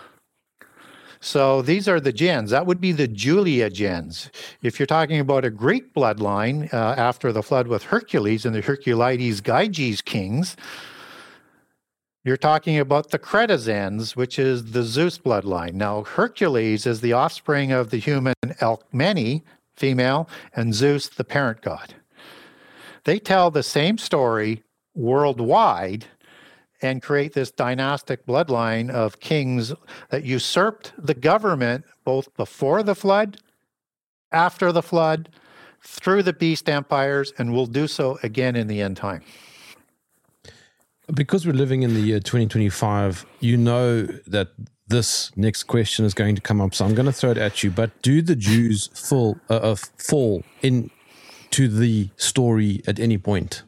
So these are the gens. That would be the Julia gens. If you're talking about a Greek bloodline uh, after the flood with Hercules and the Herculides Gyges kings, you're talking about the Cretazens, which is the Zeus bloodline. Now, Hercules is the offspring of the human Alcmene, female, and Zeus, the parent god. They tell the same story worldwide and create this dynastic bloodline of kings that usurped the government both before the flood, after the flood, through the beast empires, and will do so again in the end time. Because we're living in the year twenty twenty-five, you know that this next question is going to come up, so I'm going to throw it at you. But do the Jews fall, uh, uh, fall into the story at any point?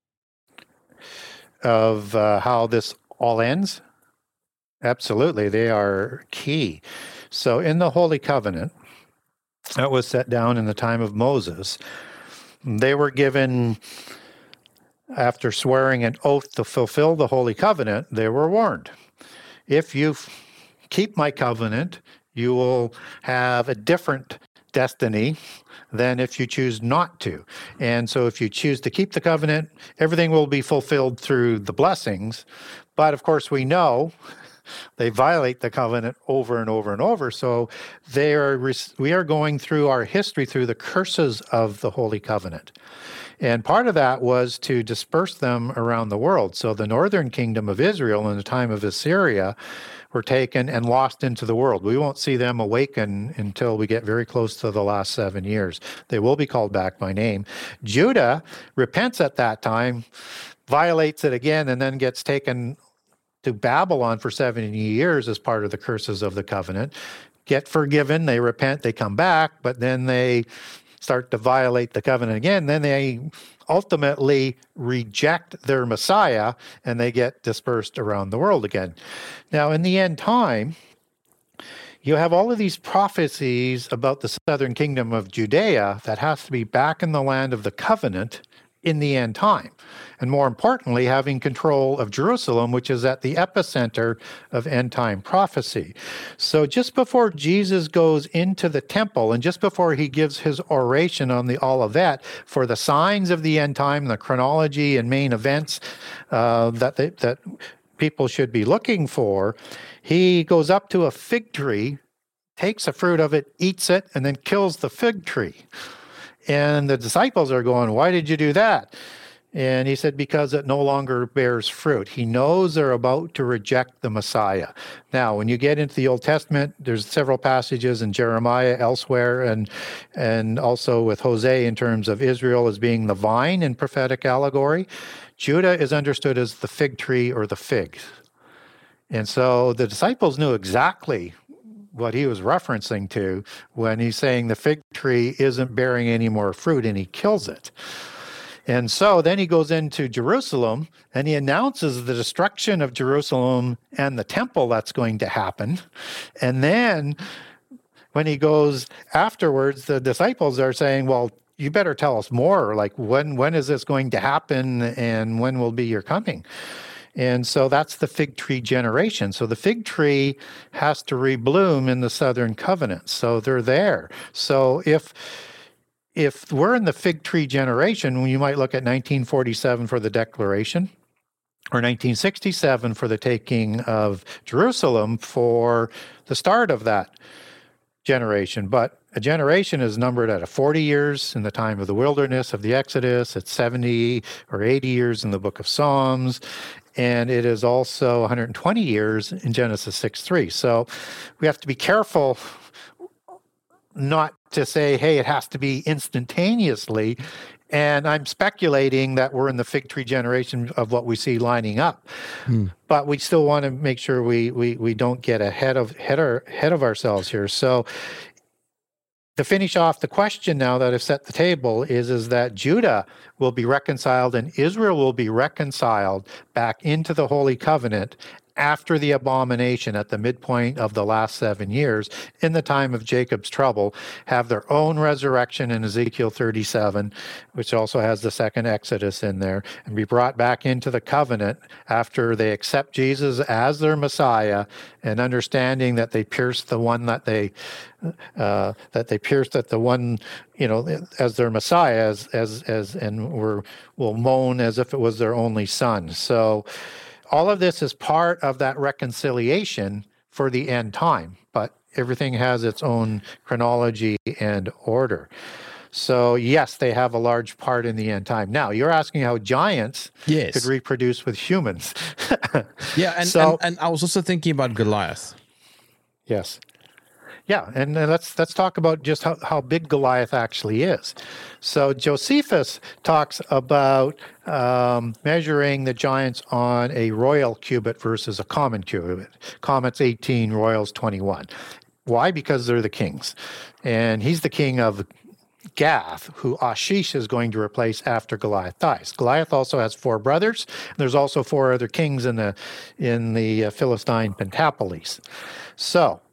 Of uh, how this all ends? Absolutely, they are key. So in the Holy Covenant, that was set down in the time of Moses, they were given, after swearing an oath to fulfill the Holy Covenant, they were warned. If you f- keep my covenant, you will have a different destiny than if you choose not to. And so if you choose to keep the covenant, everything will be fulfilled through the blessings. But of course, we know They violate the covenant over and over and over. So they are we are going through our history through the curses of the Holy Covenant. And part of that was to disperse them around the world. So the northern kingdom of Israel in the time of Assyria were taken and lost into the world. We won't see them awaken until we get very close to the last seven years. They will be called back by name. Judah repents at that time, violates it again, and then gets taken to Babylon for seventy years as part of the curses of the covenant. Get forgiven, they repent, they come back, but then they start to violate the covenant again. Then they ultimately reject their Messiah and they get dispersed around the world again. Now, in the end time, you have all of these prophecies about the southern kingdom of Judea that has to be back in the land of the covenant in the end time. And more importantly, having control of Jerusalem, which is at the epicenter of end time prophecy. So just before Jesus goes into the temple and just before he gives his oration on the Olivet for the signs of the end time, the chronology and main events uh, that they, that people should be looking for, he goes up to a fig tree, takes a fruit of it, eats it, and then kills the fig tree. And the disciples are going, why did you do that? And he said, because it no longer bears fruit. He knows they're about to reject the Messiah. Now, when you get into the Old Testament, there's several passages in Jeremiah, elsewhere, and and also with Hosea in terms of Israel as being the vine in prophetic allegory. Judah is understood as the fig tree or the figs. And so the disciples knew exactly what he was referencing to when he's saying the fig tree isn't bearing any more fruit, and he kills it. And so then he goes into Jerusalem and he announces the destruction of Jerusalem and the temple that's going to happen. And then when he goes afterwards, the disciples are saying, well, you better tell us more. Like, when when is this going to happen, and when will be your coming? And so that's the fig tree generation. So the fig tree has to rebloom in the southern covenant. So they're there. So if if we're in the fig tree generation, you might look at nineteen forty-seven for the declaration, or nineteen sixty-seven for the taking of Jerusalem for the start of that generation. But a generation is numbered at a forty years in the time of the wilderness of the Exodus. It's seventy or eighty years in the book of Psalms. And it is also one hundred twenty years in Genesis six three. So we have to be careful not to say, hey, it has to be instantaneously. And I'm speculating that we're in the fig tree generation of what we see lining up. Hmm. But we still want to make sure we we we don't get ahead of head, or, head of ourselves here. So to finish off the question now that I've set the table is, is that Judah will be reconciled and Israel will be reconciled back into the Holy Covenant after the abomination at the midpoint of the last seven years in the time of Jacob's trouble, have their own resurrection in Ezekiel thirty-seven, which also has the second Exodus in there, and be brought back into the covenant after they accept Jesus as their Messiah, and understanding that they pierced the one that they uh, that they pierced at the one, you know, as their Messiah, as as as and were will moan as if it was their only son. So all of this is part of that reconciliation for the end time, but everything has its own chronology and order. So yes, they have a large part in the end time. Now, you're asking how giants yes. could reproduce with humans. yeah, and, so, and, and I was also thinking about Goliath. Yes. Yeah, and uh, let's let's talk about just how, how big Goliath actually is. So Josephus talks about um, measuring the giants on a royal cubit versus a common cubit. Common's eighteen, royal's twenty-one. Why? Because they're the kings. And he's the king of Gath, who Ashish is going to replace after Goliath dies. Goliath also has four brothers. There's also four other kings in the in the uh, Philistine Pentapolis. So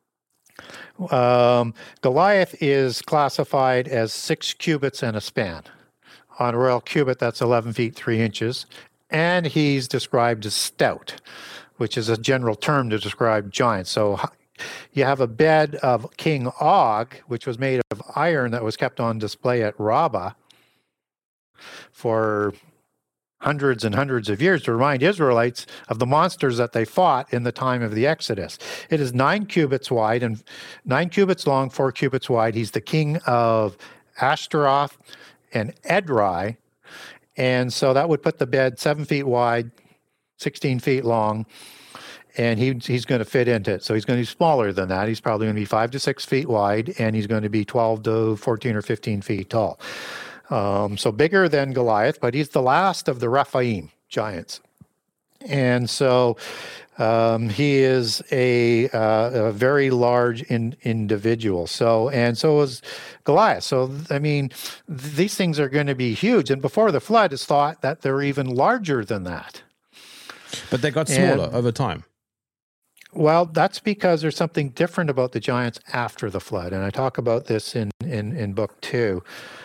Um, Goliath is classified as six cubits and a span. On a royal cubit, that's eleven feet, three inches. And he's described as stout, which is a general term to describe giants. So you have a bed of King Og, which was made of iron that was kept on display at Rabbah for hundreds and hundreds of years to remind Israelites of the monsters that they fought in the time of the Exodus. It is nine cubits wide and nine cubits long, four cubits wide. He's the king of Ashtaroth and Edrei. And so that would put the bed seven feet wide, sixteen feet long, and he, he's going to fit into it. So he's going to be smaller than that. He's probably going to be five to six feet wide, and he's going to be twelve to fourteen or fifteen feet tall. Um, so bigger than Goliath, but he's the last of the Rephaim giants. And so um, he is a, uh, a very large in, individual. So, and so is Goliath. So, I mean, th- these things are going to be huge. And before the flood, it's thought that they're even larger than that. But they got smaller And- over time. Well, that's because there's something different about the giants after the flood. And I talk about this in, in, in book two.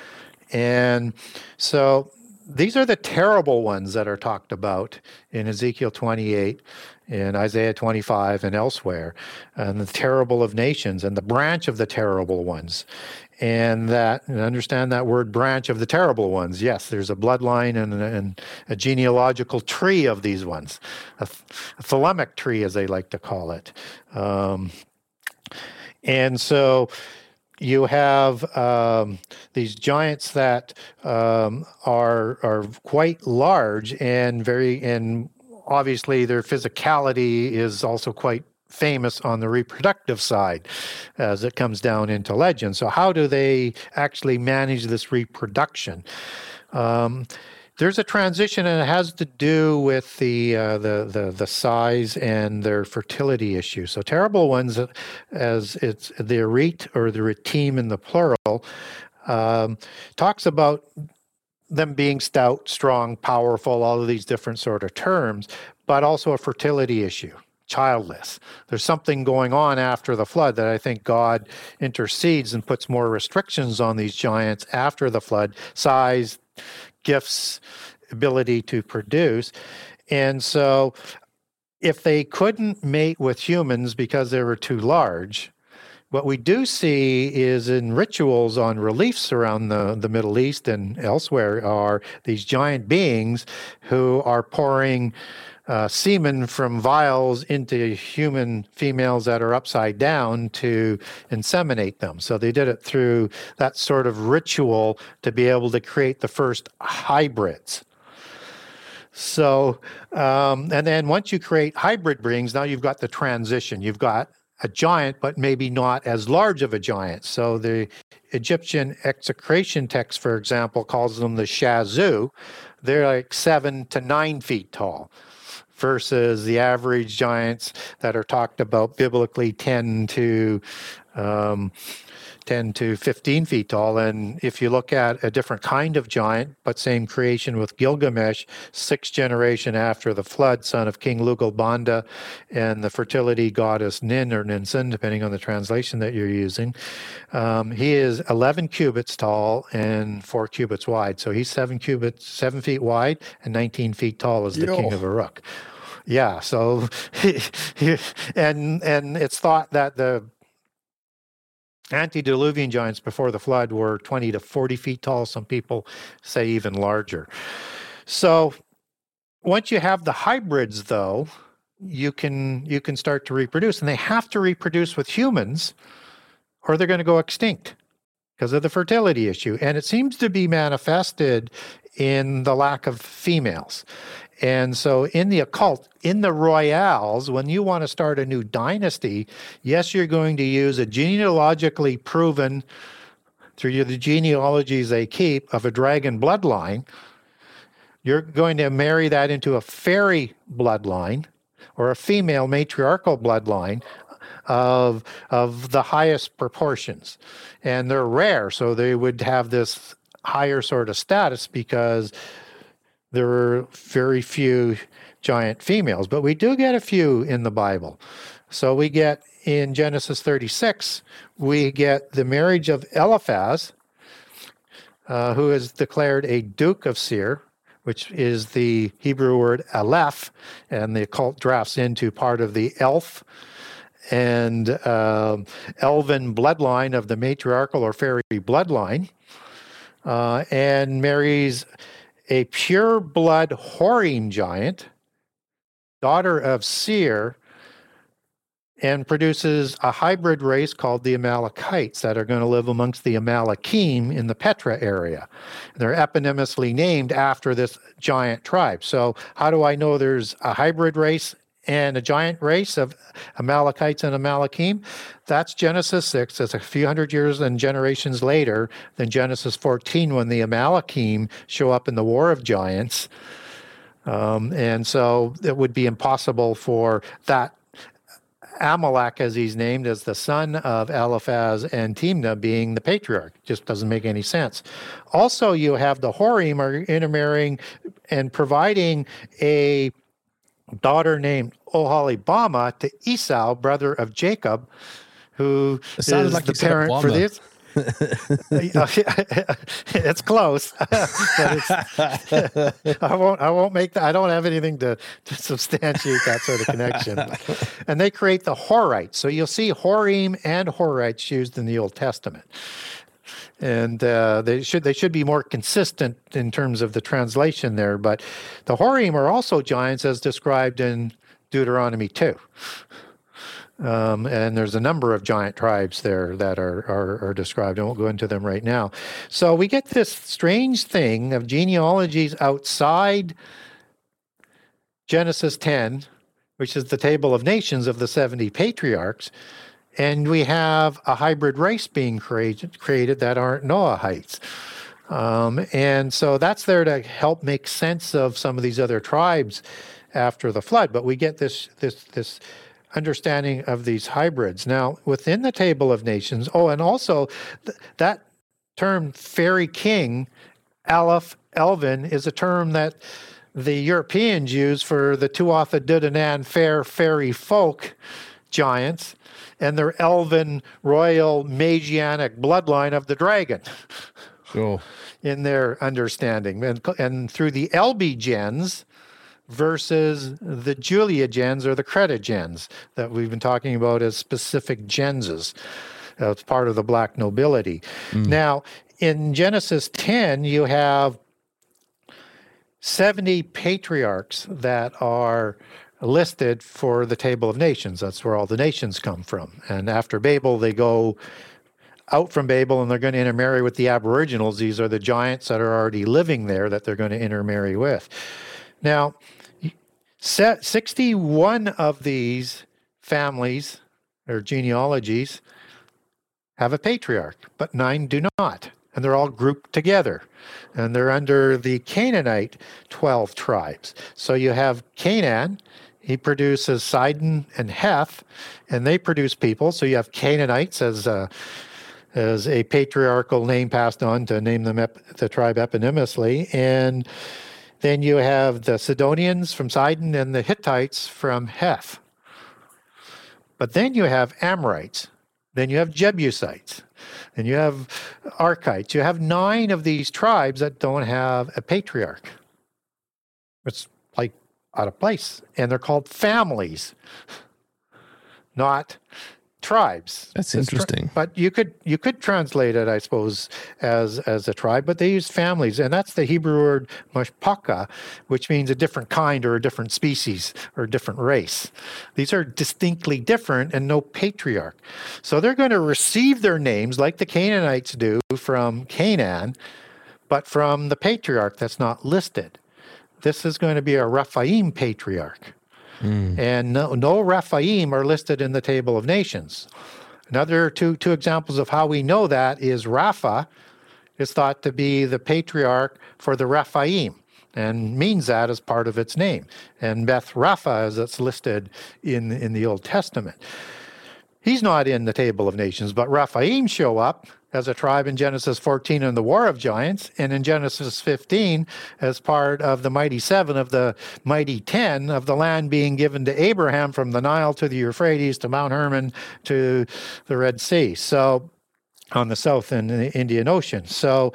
And so these are the terrible ones that are talked about in Ezekiel twenty-eight, in Isaiah twenty-five, and elsewhere, and the terrible of nations and the branch of the terrible ones. And that, and understand that word branch of the terrible ones. Yes, there's a bloodline and, and a genealogical tree of these ones, a, a thelemic tree, as they like to call it. Um, and so you have um, these giants that um, are are quite large and very, and obviously their physicality is also quite famous on the reproductive side as it comes down into legend. So how do they actually manage this reproduction? Um, there's a transition, and it has to do with the, uh, the the the size and their fertility issue. So terrible ones, as it's the Arit or the Ritim in the plural, um, talks about them being stout, strong, powerful, all of these different sort of terms, but also a fertility issue. Childless. There's something going on after the flood that I think God intercedes and puts more restrictions on these giants after the flood, size, gifts, ability to produce. And so if they couldn't mate with humans because they were too large, what we do see is in rituals on reliefs around the, the Middle East and elsewhere are these giant beings who are pouring uh, semen from vials into human females that are upside down to inseminate them. So they did it through that sort of ritual to be able to create the first hybrids. So, um, and then once you create hybrid beings, now you've got the transition. You've got a giant, but maybe not as large of a giant. So the Egyptian execration text, for example, calls them the Shazu. They're like seven to nine feet tall versus the average giants that are talked about biblically ten to um, ten to fifteen feet tall. And if you look at a different kind of giant, but same creation with Gilgamesh, sixth generation after the flood, son of King Lugalbanda and the fertility goddess Nin or Ninsun, depending on the translation that you're using. Um, he is eleven cubits tall and four cubits wide. So he's seven cubits, seven feet wide and nineteen feet tall as the Yo. king of Uruk. Yeah. So, and, and it's thought that the antediluvian giants before the flood were twenty to forty feet tall. Some people say even larger. So once you have the hybrids, though, you can you can start to reproduce, and they have to reproduce with humans or they're going to go extinct because of the fertility issue. And it seems to be manifested in the lack of females. And so in the occult, in the royales, when you want to start a new dynasty, yes, you're going to use a genealogically proven, through the genealogies they keep, of a dragon bloodline. You're going to marry that into a fairy bloodline or a female matriarchal bloodline of, of the highest proportions. And they're rare, so they would have this higher sort of status because there are very few giant females, but we do get a few in the Bible. So we get in Genesis thirty-six, we get the marriage of Eliphaz, uh, who is declared a duke of Seir, which is the Hebrew word aleph, and the occult drafts into part of the elf and uh, elven bloodline of the matriarchal or fairy bloodline, uh, and marries a pure blood Horim giant, daughter of Seir, and produces a hybrid race called the Amalekites that are going to live amongst the Amalekim in the Petra area. They're eponymously named after this giant tribe. So how do I know there's a hybrid race and a giant race of Amalekites and Amalekim? That's Genesis six. That's a few hundred years and generations later than Genesis fourteen, when the Amalekim show up in the War of Giants. Um, and so it would be impossible for that Amalek, as he's named, as the son of Eliphaz and Timnah, being the patriarch. Just doesn't make any sense. Also, you have the Horim are intermarrying and providing a daughter named Oholibama to Esau, brother of Jacob, who is like the parent for this. It's close, but it's, I won't. I won't make that. I don't have anything to, to substantiate that sort of connection. And they create the Horites. So you'll see Horim and Horites used in the Old Testament, and uh, they should they should be more consistent in terms of the translation there. But the Horim are also giants, as described in Deuteronomy two. Um, and there's a number of giant tribes there that are, are, are described. I won't go into them right now. So we get this strange thing of genealogies outside Genesis ten, which is the table of nations of the seventy patriarchs, and we have a hybrid race being created, created that aren't Noahites. Um, and so that's there to help make sense of some of these other tribes after the flood. But we get this this this understanding of these hybrids. Now, within the table of nations, oh, and also th- that term fairy king, Aleph, Elvin, is a term that the Europeans use for the Tuatha De Danann fair fairy folk giants and their elven royal Magianic bloodline of the dragon. Sure. In their understanding. And, and through the Elbe gens, versus the Julia gens or the Creta gens that we've been talking about as specific genses. Uh, it's part of the black nobility. Mm. Now, in Genesis ten, you have seventy patriarchs that are listed for the Table of Nations. That's where all the nations come from. And after Babel, they go out from Babel and they're going to intermarry with the Aboriginals. These are the giants that are already living there that they're going to intermarry with. Now, sixty-one of these families or genealogies have a patriarch, but nine do not. And they're all grouped together. And they're under the Canaanite twelve tribes. So you have Canaan. He produces Sidon and Heth, and they produce people. So you have Canaanites as a, as a patriarchal name passed on to name them ep- the tribe eponymously. And then you have the Sidonians from Sidon and the Hittites from Heth. But then you have Amorites. Then you have Jebusites. Then you have Archites. You have nine of these tribes that don't have a patriarch. It's like out of place. And they're called families, not tribes. That's interesting. But you could you could translate it, I suppose, as as a tribe, but they use families, and that's the Hebrew word mashpaka, which means a different kind or a different species or a different race. These are distinctly different and no patriarch. So they're going to receive their names like the Canaanites do from Canaan, but from the patriarch that's not listed. This is going to be a Rephaim patriarch. Mm. And no, no Rephaim are listed in the Table of Nations. Another two two examples of how we know that is Rapha is thought to be the patriarch for the Rephaim and means that as part of its name. And Beth Rapha, as it's listed in, in the Old Testament. He's not in the Table of Nations, but Rephaim show up as a tribe in Genesis fourteen in the War of Giants, and in Genesis fifteen as part of the mighty seven of the mighty ten of the land being given to Abraham from the Nile to the Euphrates to Mount Hermon to the Red Sea, so on the south in the Indian Ocean. So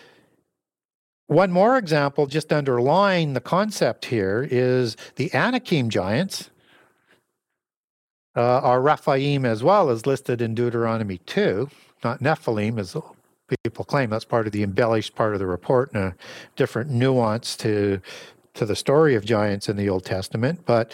one more example, just to underline the concept here, is the Anakim giants uh, are Rephaim as well, as listed in Deuteronomy two. Not Nephilim, as people claim. That's part of the embellished part of the report and a different nuance to to the story of giants in the Old Testament. But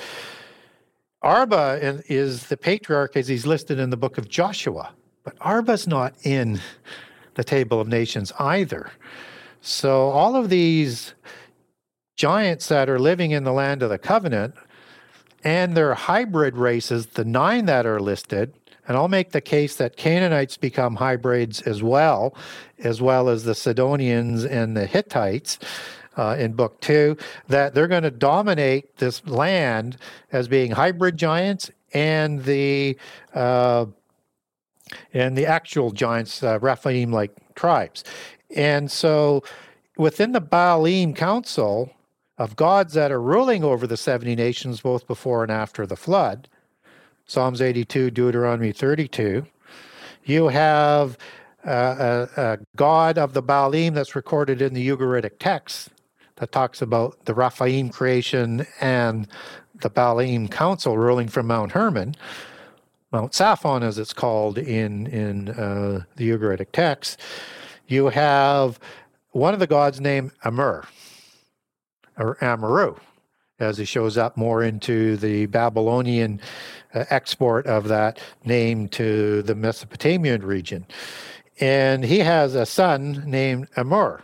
Arba is the patriarch as he's listed in the book of Joshua. But Arba's not in the Table of Nations either. So all of these giants that are living in the land of the covenant and their hybrid races, the nine that are listed, and I'll make the case that Canaanites become hybrids as well, as well as the Sidonians and the Hittites uh, in book two, that they're going to dominate this land as being hybrid giants and the uh, and the actual giants, uh, Rephaim-like tribes. And so within the Baalim council of gods that are ruling over the seventy nations, both before and after the flood, Psalms eighty-two, Deuteronomy thirty-two, you have uh, a, a god of the Baalim that's recorded in the Ugaritic text that talks about the Rephaim creation and the Baalim council ruling from Mount Hermon. Mount Saphon, as it's called in, in uh, the Ugaritic text. You have one of the gods named Amur, or Amaru, as he shows up more into the Babylonian uh, export of that name to the Mesopotamian region. And he has a son named Amur.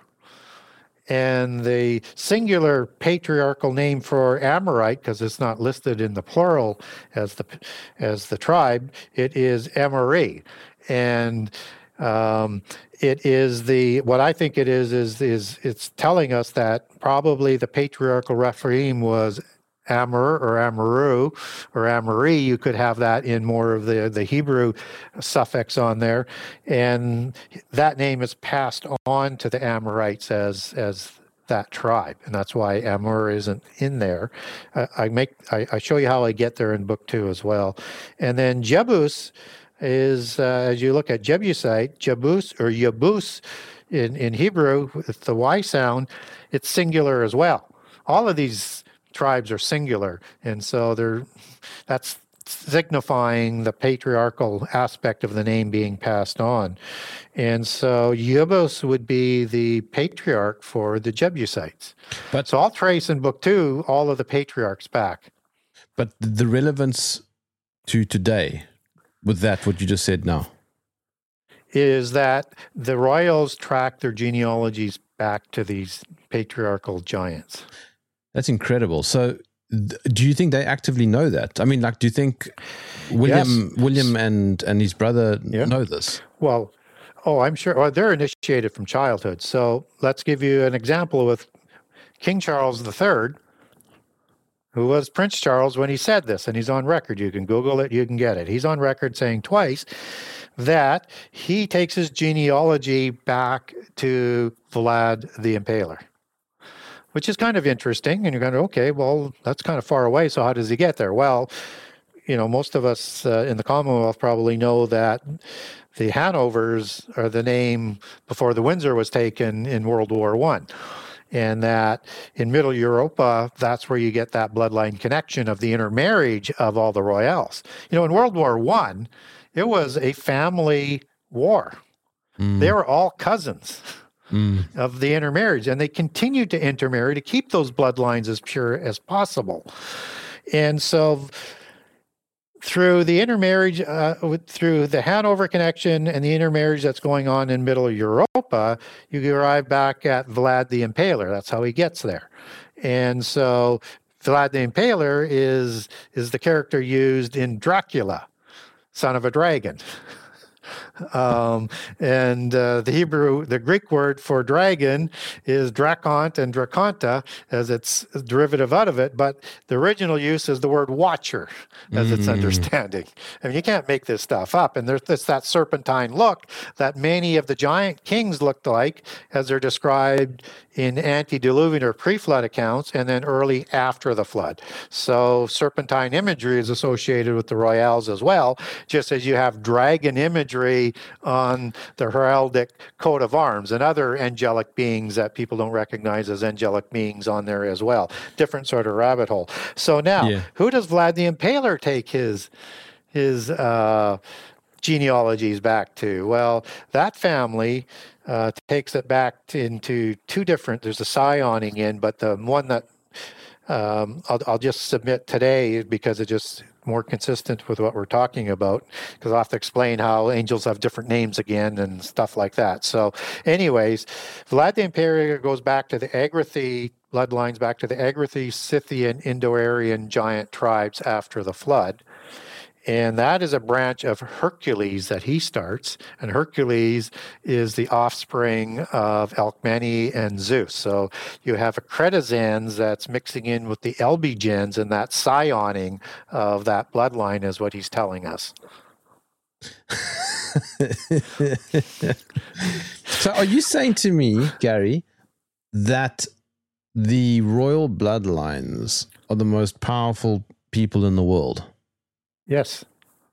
And the singular patriarchal name for Amorite, because it's not listed in the plural as the as the tribe, it is Amori. And um, it is the what I think it is is is it's telling us that probably the patriarchal Rephaim was Amor or Amaru or Amori. You could have that in more of the, the Hebrew suffix on there. And that name is passed on to the Amorites as as that tribe. And that's why Amor isn't in there. I, I make I, I show you how I get there in book two as well. And then Jebus is, uh, as you look at Jebusite, Jebus or Yebus in, in Hebrew, with the Y sound, it's singular as well. All of these tribes are singular, and so they're that's signifying the patriarchal aspect of the name being passed on. And so Yebus would be the patriarch for the Jebusites. But so I'll trace in book two all of the patriarchs back. But the relevance to today with that, what you just said now, is that the royals track their genealogies back to these patriarchal giants. That's incredible. So th- do you think they actively know that? I mean, like, do you think William yes. William and, and his brother yeah. know this? Well, oh, I'm sure. Well, they're initiated from childhood. So let's give you an example with King Charles the Third, who was Prince Charles when he said this, and he's on record. You can Google it, you can get it. He's on record saying twice that he takes his genealogy back to Vlad the Impaler, which is kind of interesting. And you're going, okay, well, that's kind of far away. So how does he get there? Well, you know, most of us uh, in the Commonwealth probably know that the Hanovers are the name before the Windsor was taken in World War One. And that in Middle Europa, that's where you get that bloodline connection of the intermarriage of all the royals. You know, in World War One, it was a family war. Mm. They were all cousins. Mm. Of the intermarriage, and they continued to intermarry to keep those bloodlines as pure as possible. And so through the intermarriage, uh, with, through the Hanover connection and the intermarriage that's going on in Middle Europa, you arrive back at Vlad the Impaler. That's how he gets there. And so Vlad the Impaler is is the character used in Dracula, son of a dragon. Um, and uh, the Hebrew, the Greek word for dragon is drakont and drakonta as its derivative out of it, but the original use is the word watcher as mm. its understanding. I mean, you can't make this stuff up. And there's this, that serpentine look that many of the giant kings looked like as they're described in antediluvian or pre-flood accounts, and then early after the flood. So serpentine imagery is associated with the royals as well, just as you have dragon imagery on the heraldic coat of arms and other angelic beings that people don't recognize as angelic beings on there as well. Different sort of rabbit hole. So now, yeah. who does Vlad the Impaler take his his uh, genealogies back to? Well, that family uh, takes it back to, into two different, there's a psioning in, but the one that um, I'll, I'll just submit today because it just more consistent with what we're talking about, because I'll have to explain how angels have different names again and stuff like that. So anyways, Vlad the Impaler goes back to the Agrathi bloodlines, back to the Agrathi, Scythian, Indo-Aryan giant tribes after the flood. And that is a branch of Hercules that he starts. And Hercules is the offspring of Alcmene and Zeus. So you have a Cretazans that's mixing in with the Elbigens, and that psioning of that bloodline is what he's telling us. So are you saying to me, Gary, that the royal bloodlines are the most powerful people in the world? Yes.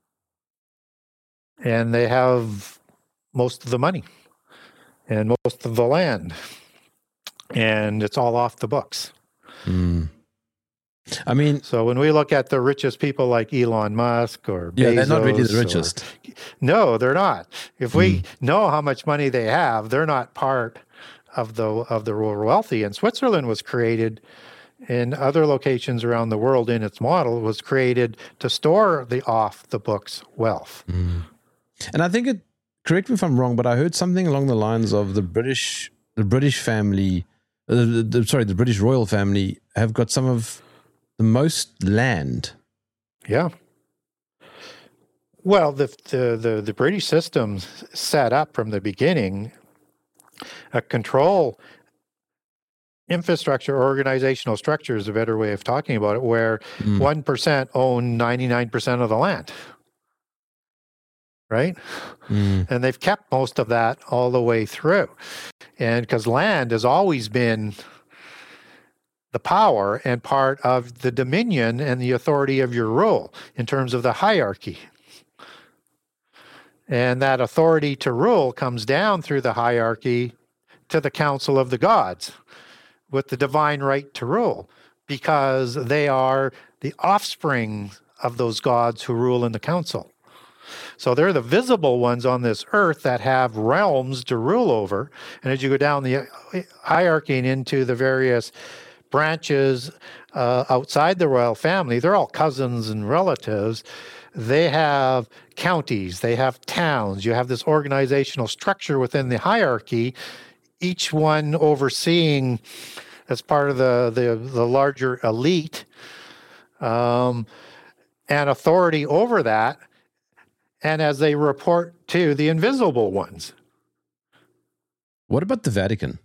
And they have most of the money and most of the land. And it's all off the books. Mm. I mean, so when we look at the richest people like Elon Musk or yeah, Bezos, they're not really the richest. Or, no, they're not. If we mm. know how much money they have, they're not part of the of the rural wealthy. And Switzerland was created in other locations around the world in its model was created to store the off-the-books wealth. Mm. And I think it, correct me if I'm wrong, but I heard something along the lines of the British, the British family, uh, the, the, sorry, the British royal family have got some of the most land. Yeah. Well, the the the, the British system set up from the beginning a control infrastructure, organizational structure is a better way of talking about it, where mm. one percent own ninety-nine percent of the land. Right? Mm. And they've kept most of that all the way through. And because land has always been the power and part of the dominion and the authority of your rule in terms of the hierarchy. And that authority to rule comes down through the hierarchy to the council of the gods, with the divine right to rule, because they are the offspring of those gods who rule in the council. So they're the visible ones on this earth that have realms to rule over. And as you go down the hierarchy and into the various branches uh, outside the royal family, they're all cousins and relatives. They have counties, they have towns. You have this organizational structure within the hierarchy, each one overseeing as part of the, the, the larger elite um, and authority over that, and as they report to the invisible ones. What about the Vatican?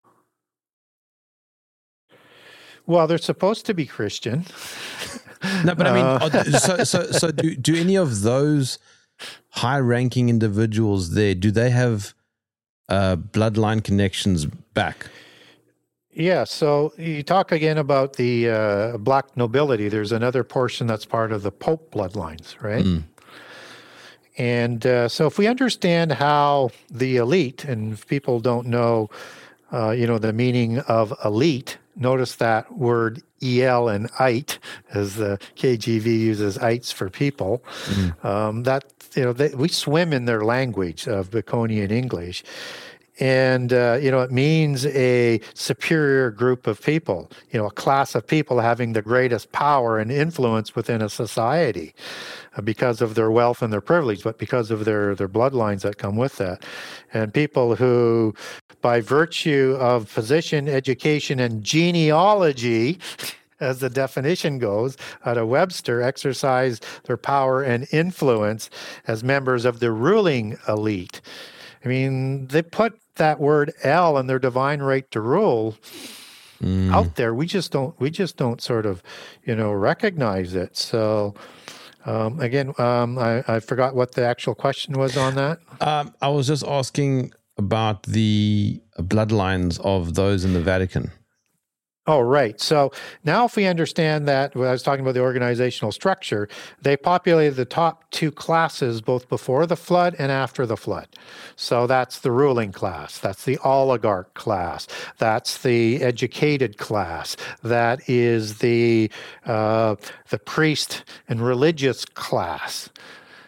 Well, they're supposed to be Christian. No, but I mean, Uh, so so so do do any of those high-ranking individuals there, do they have uh, bloodline connections back? Yeah, so you talk again about the uh, black nobility. There's another portion that's part of the Pope bloodlines, right? Mm. And uh, so if we understand how the elite, and if people don't know, uh, you know, the meaning of elite, notice that word E L and ite, as the K G V uses ites for people. Mm. Um, that, you know, they, we swim in their language of Baconian English. And, uh, you know, it means a superior group of people, you know, a class of people having the greatest power and influence within a society uh, because of their wealth and their privilege, but because of their, their bloodlines that come with that. And people who, by virtue of position, education, and genealogy, as the definition goes out of Webster, exercise their power and influence as members of the ruling elite. I mean, they put that word L and their divine right to rule mm. out there. We just don't, we just don't sort of, you know, recognize it. So um, again, um, I, I forgot what the actual question was on that. Um, I was just asking about the bloodlines of those in the Vatican. Oh, right. So now if we understand that, when I was talking about the organizational structure, they populated the top two classes both before the flood and after the flood. So that's the ruling class. That's the oligarch class. That's the educated class. That is the uh, the priest and religious class.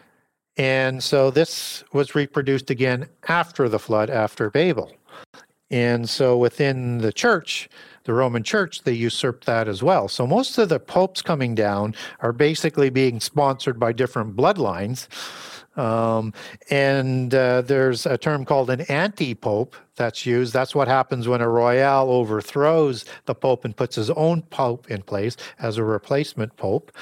And so this was reproduced again after the flood, after Babel. And so within the church, the Roman Church, they usurped that as well. So most of the popes coming down are basically being sponsored by different bloodlines. Um, and uh, there's a term called an anti-pope that's used. That's what happens when a royale overthrows the pope and puts his own pope in place as a replacement pope.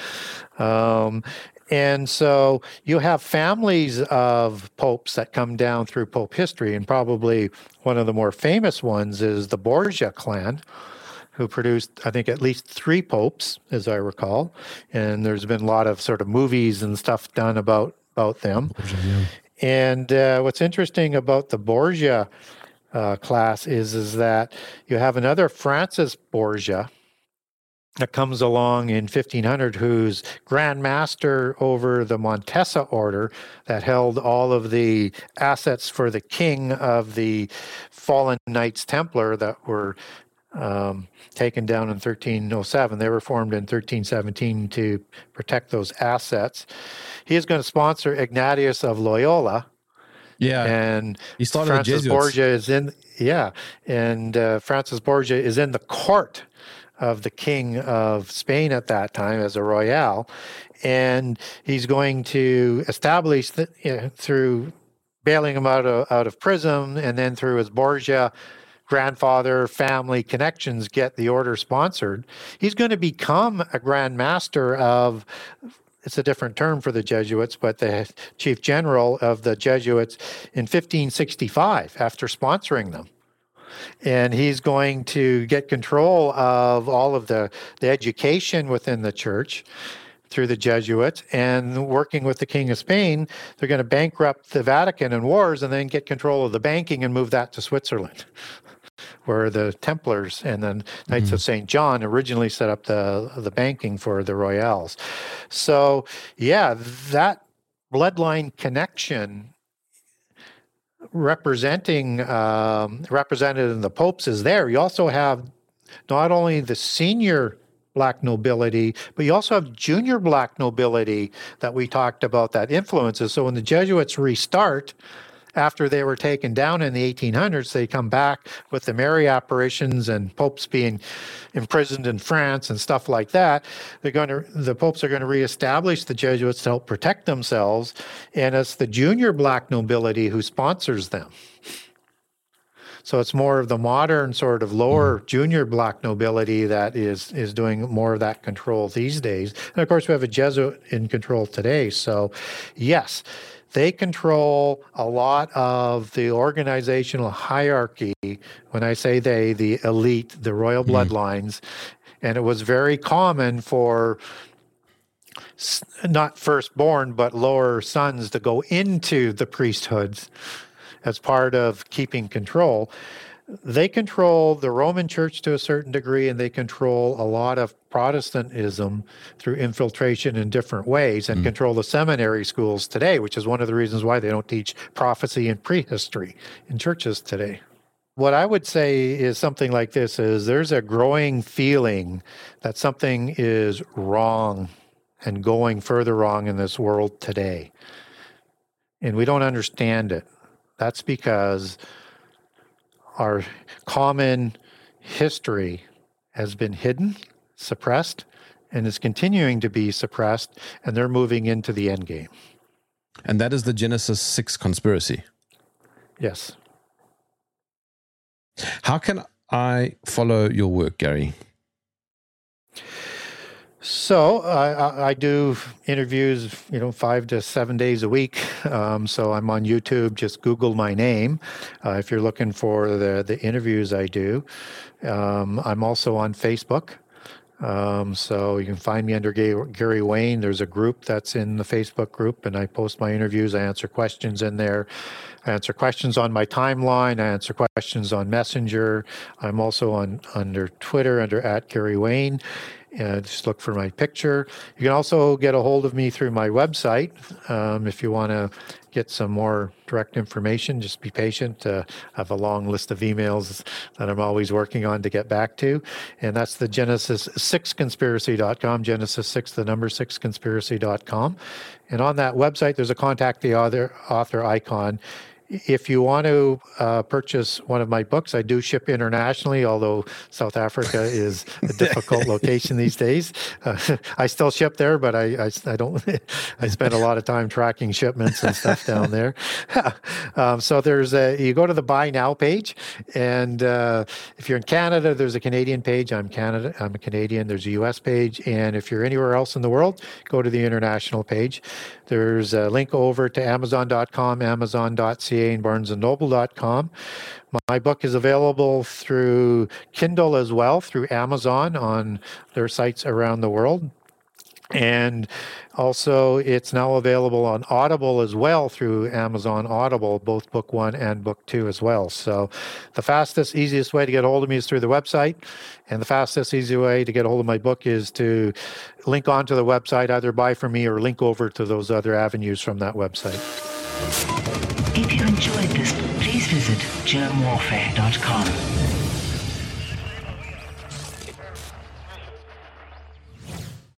Um, and so you have families of popes that come down through pope history, and probably one of the more famous ones is the Borgia clan, who produced, I think, at least three popes, as I recall. And there's been a lot of sort of movies and stuff done about about them. Borgia, yeah. And uh, what's interesting about the Borgia uh, class is, is that you have another Francis Borgia that comes along in fifteen hundred, who's Grand Master over the Montesa order that held all of the assets for the king of the fallen Knights Templar that were um, taken down in thirteen oh seven. They were formed in thirteen seventeen to protect those assets. He is going to sponsor Ignatius of Loyola. Yeah, and he started Francis the Borgia is in. Yeah, and uh, Francis Borgia is in the court of the king of Spain at that time as a royale, and he's going to establish the, you know, through bailing him out of out of prison, and then through his Borgia grandfather family connections, get the order sponsored. He's going to become a Grand Master of, it's a different term for the Jesuits, but the Chief General of the Jesuits in fifteen sixty-five after sponsoring them. And he's going to get control of all of the, the education within the church through the Jesuits, and working with the King of Spain, they're going to bankrupt the Vatican in wars and then get control of the banking and move that to Switzerland, where the Templars and the Knights mm-hmm. of Saint John originally set up the, the banking for the Royals. So, yeah, that bloodline connection representing um, represented in the popes is there. You also have not only the senior black nobility, but you also have junior black nobility that we talked about that influences. So when the Jesuits restart, after they were taken down in the eighteen hundreds, they come back with the Mary apparitions and popes being imprisoned in France and stuff like that. They're going to, the popes are going to reestablish the Jesuits to help protect themselves, and it's the junior black nobility who sponsors them. So it's more of the modern sort of lower mm-hmm. junior black nobility that is is doing more of that control these days. And of course, we have a Jesuit in control today. So, yes. They control a lot of the organizational hierarchy. When I say they, the elite, the royal mm-hmm. bloodlines. And it was very common for not firstborn, but lower sons to go into the priesthoods as part of keeping control. They control the Roman Church to a certain degree, and they control a lot of Protestantism through infiltration in different ways, and mm. control the seminary schools today, which is one of the reasons why they don't teach prophecy and prehistory in churches today. What I would say is something like this is there's a growing feeling that something is wrong and going further wrong in this world today. And we don't understand it. That's because our common history has been hidden, suppressed, and is continuing to be suppressed, and they're moving into the end game. And that is the Genesis six conspiracy. Yes. How can I follow your work, Gary? So I, I do interviews, you know, five to seven days a week. Um, so I'm on YouTube. Just Google my name uh, if you're looking for the the interviews I do. Um, I'm also on Facebook. Um, so you can find me under Gary Wayne. There's a group that's in the Facebook group, and I post my interviews. I answer questions in there. I answer questions on my timeline. I answer questions on Messenger. I'm also on under Twitter under at Gary Wayne. Uh, just look for my picture. You can also get a hold of me through my website um, if you want to get some more direct information. Just be patient. Uh, I have a long list of emails that I'm always working on to get back to. And that's the Genesis six conspiracy dot com, Genesis six, the number six conspiracy dot com. And on that website, there's a contact the author, author icon. If you want to uh, purchase one of my books, I do ship internationally, although South Africa is a difficult location these days. Uh, I still ship there, but I, I, I don't. I spend a lot of time tracking shipments and stuff down there. um, so there's a, you go to the Buy Now page, and uh, if you're in Canada, there's a Canadian page. I'm Canada. I'm a Canadian. There's a U S page, and if you're anywhere else in the world, go to the international page. There's a link over to amazon dot com, amazon dot c a, and barnes and noble dot com. My book is available through Kindle as well, through Amazon on their sites around the world. And also, it's now available on Audible as well through Amazon Audible, both book one and book two as well. So the fastest, easiest way to get a hold of me is through the website. And the fastest, easy way to get a hold of my book is to link onto the website, either buy from me or link over to those other avenues from that website. If you enjoyed this, please visit germ warfare dot com.